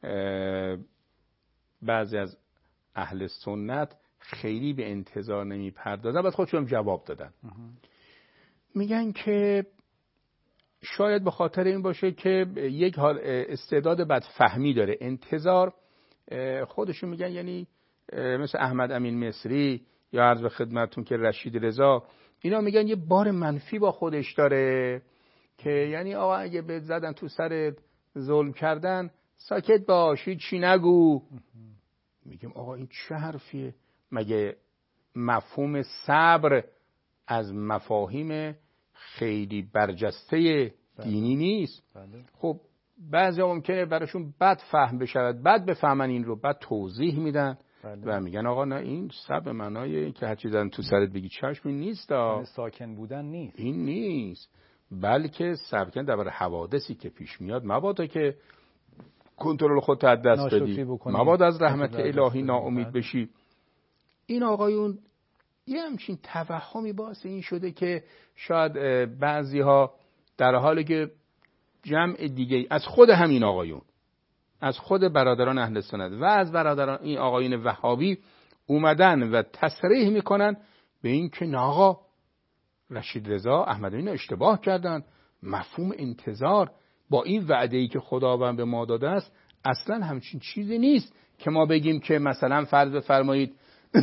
بعضی از اهل سنت خیلی به انتظار نمی پردازن، بعد خودشون جواب دادن. میگن که شاید به خاطر این باشه که یک حال استعداد بدفهمی داره، انتظار خودشون میگن، یعنی مثل احمد امین مصری یا عرض به خدمتتون که رشید رضا، اینا میگن یه بار منفی با خودش داره که یعنی آقا اگه به زدن تو سر ظلم کردن ساکت باش، چی نگو. میگم آقا این چه حرفیه؟ مگه مفهوم صبر از مفاهیم خیلی برجسته دینی نیست؟ خب بعضی ممکنه براشون بد فهم بشود، بد بفهمن این رو، بعد توضیح میدن و میگن آقا نه این صبر معنای که هر چی زدن تو سرت بگی چشم، این نیست، ساکن بودن نیست، این نیست، بلکه صبر کردن در برای حوادثی که پیش میاد. مبادا که کنترل خودت از دست بدی، مبادا از رحمت الهی ناامید بشی. این آقایون یه همچین توهمی باعث این شده که شاید بعضی ها در حالی که جمع دیگه از خود همین آقایون، از خود برادران اهل سنت و از برادران این آقایون وهابی اومدن و تصریح میکنن به این که نه آقا رشید رضا احمد امین اشتباه کردن، مفهوم انتظار با این وعده‌ای که خداوند به ما داده است اصلا همچین چیزی نیست که ما بگیم که مثلا فرض بفرمایید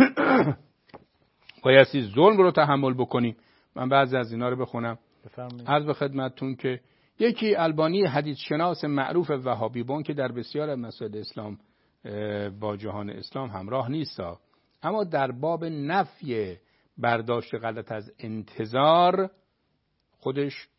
بایستی ظلم رو تحمل بکنیم. من بعضی از اینا رو بخونم عرض به خدمتتون که یکی البانی حدیث شناس معروف وهابی بون که در بسیار از مسائل اسلام با جهان اسلام همراه نیست، اما در باب نفی برداشت غلط از انتظار خودش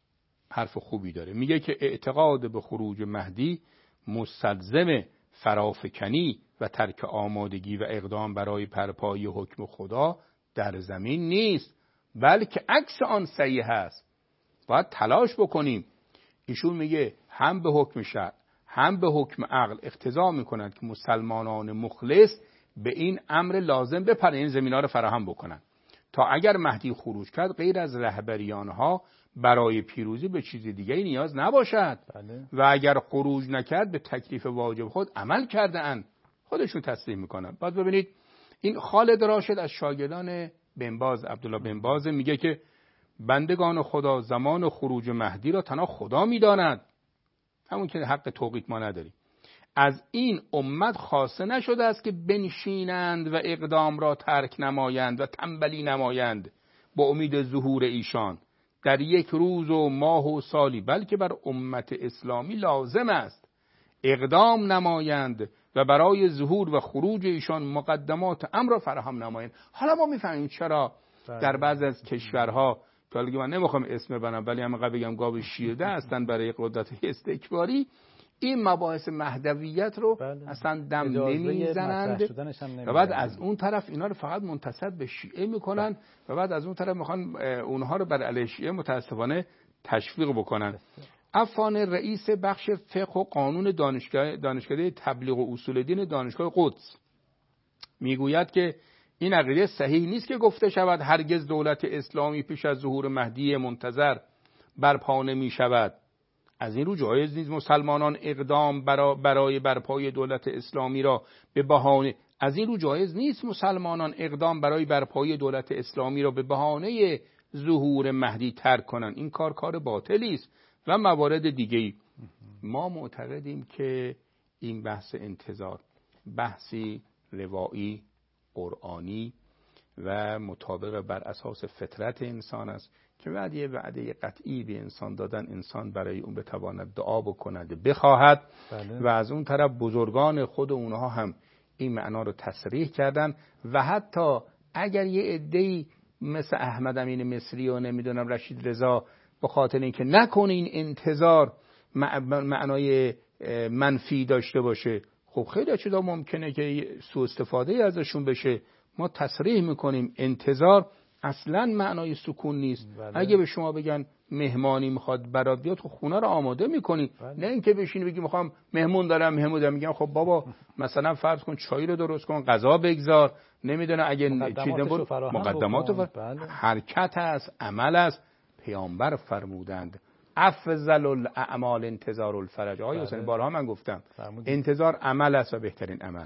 حرف خوبی داره. میگه که اعتقاد به خروج مهدی مستلزم فرافکنی و ترک آمادگی و اقدام برای پرپایی حکم خدا در زمین نیست، بلکه عکس آن صحیح است. باید تلاش بکنیم. ایشون میگه هم به حکم شرع هم به حکم عقل اقتضا میکنند که مسلمانان مخلص به این امر لازم بپرن، این زمینا رو فراهم بکنن تا اگر مهدی خروج کرد غیر از رهبریانها برای پیروزی به چیز دیگری نیاز نباشد. بله. و اگر خروج نکرد به تکلیف واجب خود عمل کرده اند، خودشون تسلیم میکنن. بعد ببینید این خالد راشد از شاگردان بن باز، عبدالله بن باز، میگه که بندگان خدا زمان خروج مهدی را تنها خدا میداند، همون که حق توقیت ما نداریم. از این امت خاصه نشده است که بنشینند و اقدام را ترک نمایند و تنبلی نمایند با امید ظهور ایشان در یک روز و ماه و سالی، بلکه بر امت اسلامی لازم است اقدام نمایند و برای ظهور و خروج ایشان مقدمات امر را فراهم نمایند. حالا ما میفهمیم چرا در بعض از کشورها که حالا من نمیخوام اسم ببرم ولی همینقدر بگم گاو شیرده هستن برای قدرت استکباری، این مباحث مهدویت رو اصلا دم نمیزنند و بعد از اون طرف اینا رو فقط منتسب به شیعه میکنن و بعد از اون طرف میخوان اونها رو بر علیه شیعه متاسفانه تشویق بکنن. عفان رئیس بخش فقه و قانون دانشکده تبلیغ و اصول دین دانشگاه قدس میگوید که این عقیده صحیح نیست که گفته شود هرگز دولت اسلامی پیش از ظهور مهدی منتظر برپا نمی شود. از این رو جایز نیست مسلمانان اقدام برای برپای دولت اسلامی را به بهانه ظهور مهدی ترک کنند. این کار باطلی است. و موارد دیگه‌ای ما معتقدیم که این بحث انتظار بحثی روایی قرآنی و مطابق بر اساس فطرت انسان است که وعده قطعی به انسان دادن، انسان برای اون بتواند دعا بکند بخواهد. بله. و از اون طرف بزرگان خود اونها هم این معنا رو تصریح کردن و حتی اگر یه عده‌ای مثل احمد امین مصری و نمیدونم رشید رضا به خاطر اینکه نکنه این انتظار معنای منفی داشته باشه، خب خیلی چیزا ممکنه که سوء استفاده ازشون بشه. ما تصریح میکنیم انتظار اصلا معنای سکون نیست. بله. اگه به شما بگن مهمانی میخواد برات بیاد، خب خونه رو آماده میکنی. بله. نه اینکه بشینی بگی میخوام مهمون دارم میگم خب بابا مثلا فرض کن چای رو درست کن، غذا بگذار، نمیدونه اگه چیزی بود مقدماتو بله. حرکت است، عمل است. پیامبر فرمودند افضل الاعمال انتظار الفرج. آقای حسین بارها من گفتم انتظار عمل است و بهترین عمل.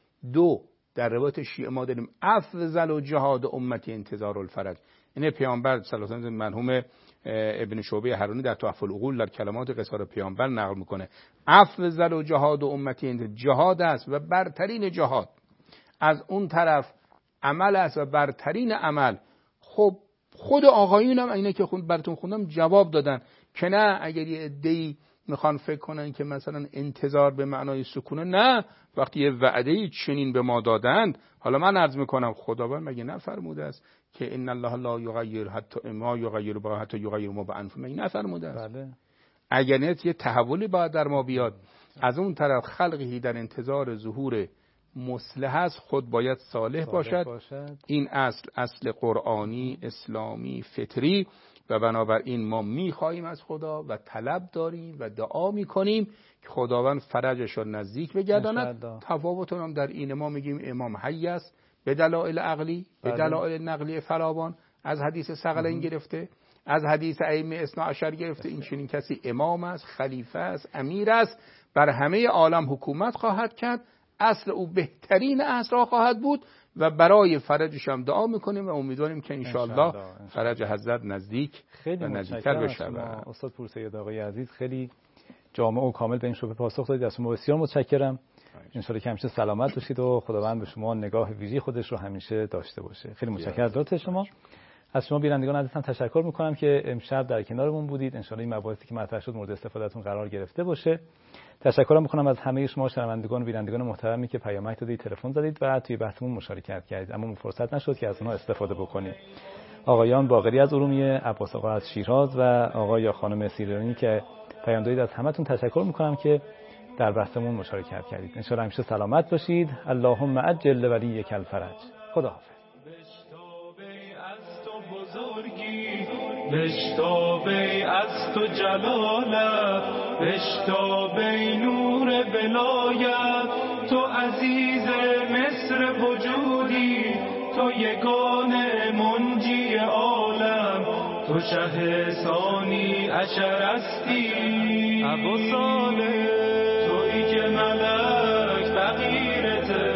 دو، در روایت شیعه ما داریم افضل جهاد امتی انتظار الفرج. این پیامبر صلی الله علیه و مرحوم ابن شعبه حرانی در تحف العقول در کلمات قصار پیامبر نقل میکنه افضل جهاد امتی جهاد است و برترین جهاد. از اون طرف عمل است و برترین عمل. خب خود آقایون هم اینه که براتون خوندم جواب دادن که نه اگر یه عده‌ای میخوان فکر کنن که مثلا انتظار به معنای سکونه، نه، وقتی یه وعده‌ای چنین به ما دادند، حالا من عرض میکنم خداوند مگه نفرموده است که ان الله لا یغیر حتی ما یغیر با حتی یغیر ما بانفسهم، مگه نفرموده است؟ بله. اگر نه یه تحولی باید در ما بیاد. از اون طرف خلقی در انتظار ظهور مصلح است، خود باید صالح باشد. این اصل قرآنی اسلامی فطری و بنابراین ما میخواهیم از خدا و طلب داریم و دعا میکنیم که خداوند فرجش را نزدیک بگرداند. تفاوت هم در این ما میگیم امام حی است به دلایل عقلی، به دلایل نقلی فراوان، از حدیث ثقلین گرفته، از حدیث ائمه اثنا عشر گرفته. این چنین کسی امام است، خلیفه است، امیر است، بر همه عالم حکومت خواهد کرد، اصل او بهترین اصل خواهد بود و برای فرجش هم دعا میکنیم و امیدواریم که انشالله فرج حضرت نزدیک و نزدیکتر بشه. استاد پورسید آقای عزیز خیلی جامع و کامل به این شبهه پاسخ دادید. از شما بسیار متشکرم. انشالله که همیشه سلامت باشید و خداوند به شما نگاه ویژه‌ای خودش رو همیشه داشته باشه. خیلی متشکرم از لطف شما. از شما بینندگان عزیزم تشکر میکنم که امشب در کنارمون بودید. انشالله این مباحثی که مطرح شد مورد استفادهتون قرار گرفته باشه. تشکرم میکنم از همه شما شنوندگان و بینندگان محترمی که پیامک دادید، تلفن زدید و توی بحثمون مشارکت کردید، اما فرصت نشد که از اونها استفاده بکنیم. آقایان باقری از ارومیه، عباس آقا از شیراز و آقای یا خانم سیرانی که پیام دادید. از همتون تشکر میکنم که در بحثمون مشارکت کردید. ان شاءالله همیشه سلامت باشید. اللهم عجل لولیک الفرج. خداحافظ. بشتابی از تو جلالت، بشتابی نور ولایت، تو عزیز مصر وجودی، تو یگانه منجی عالم، تو شه ثانی عشر هستی ابو صالح، تویی که ملک فقیرته،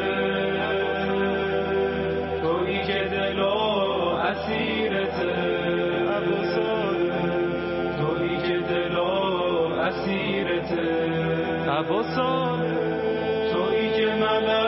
تویی که دل و اسیرته ابو صالح، تویی که دل و اسیرته ابو صالح، تویی که ملک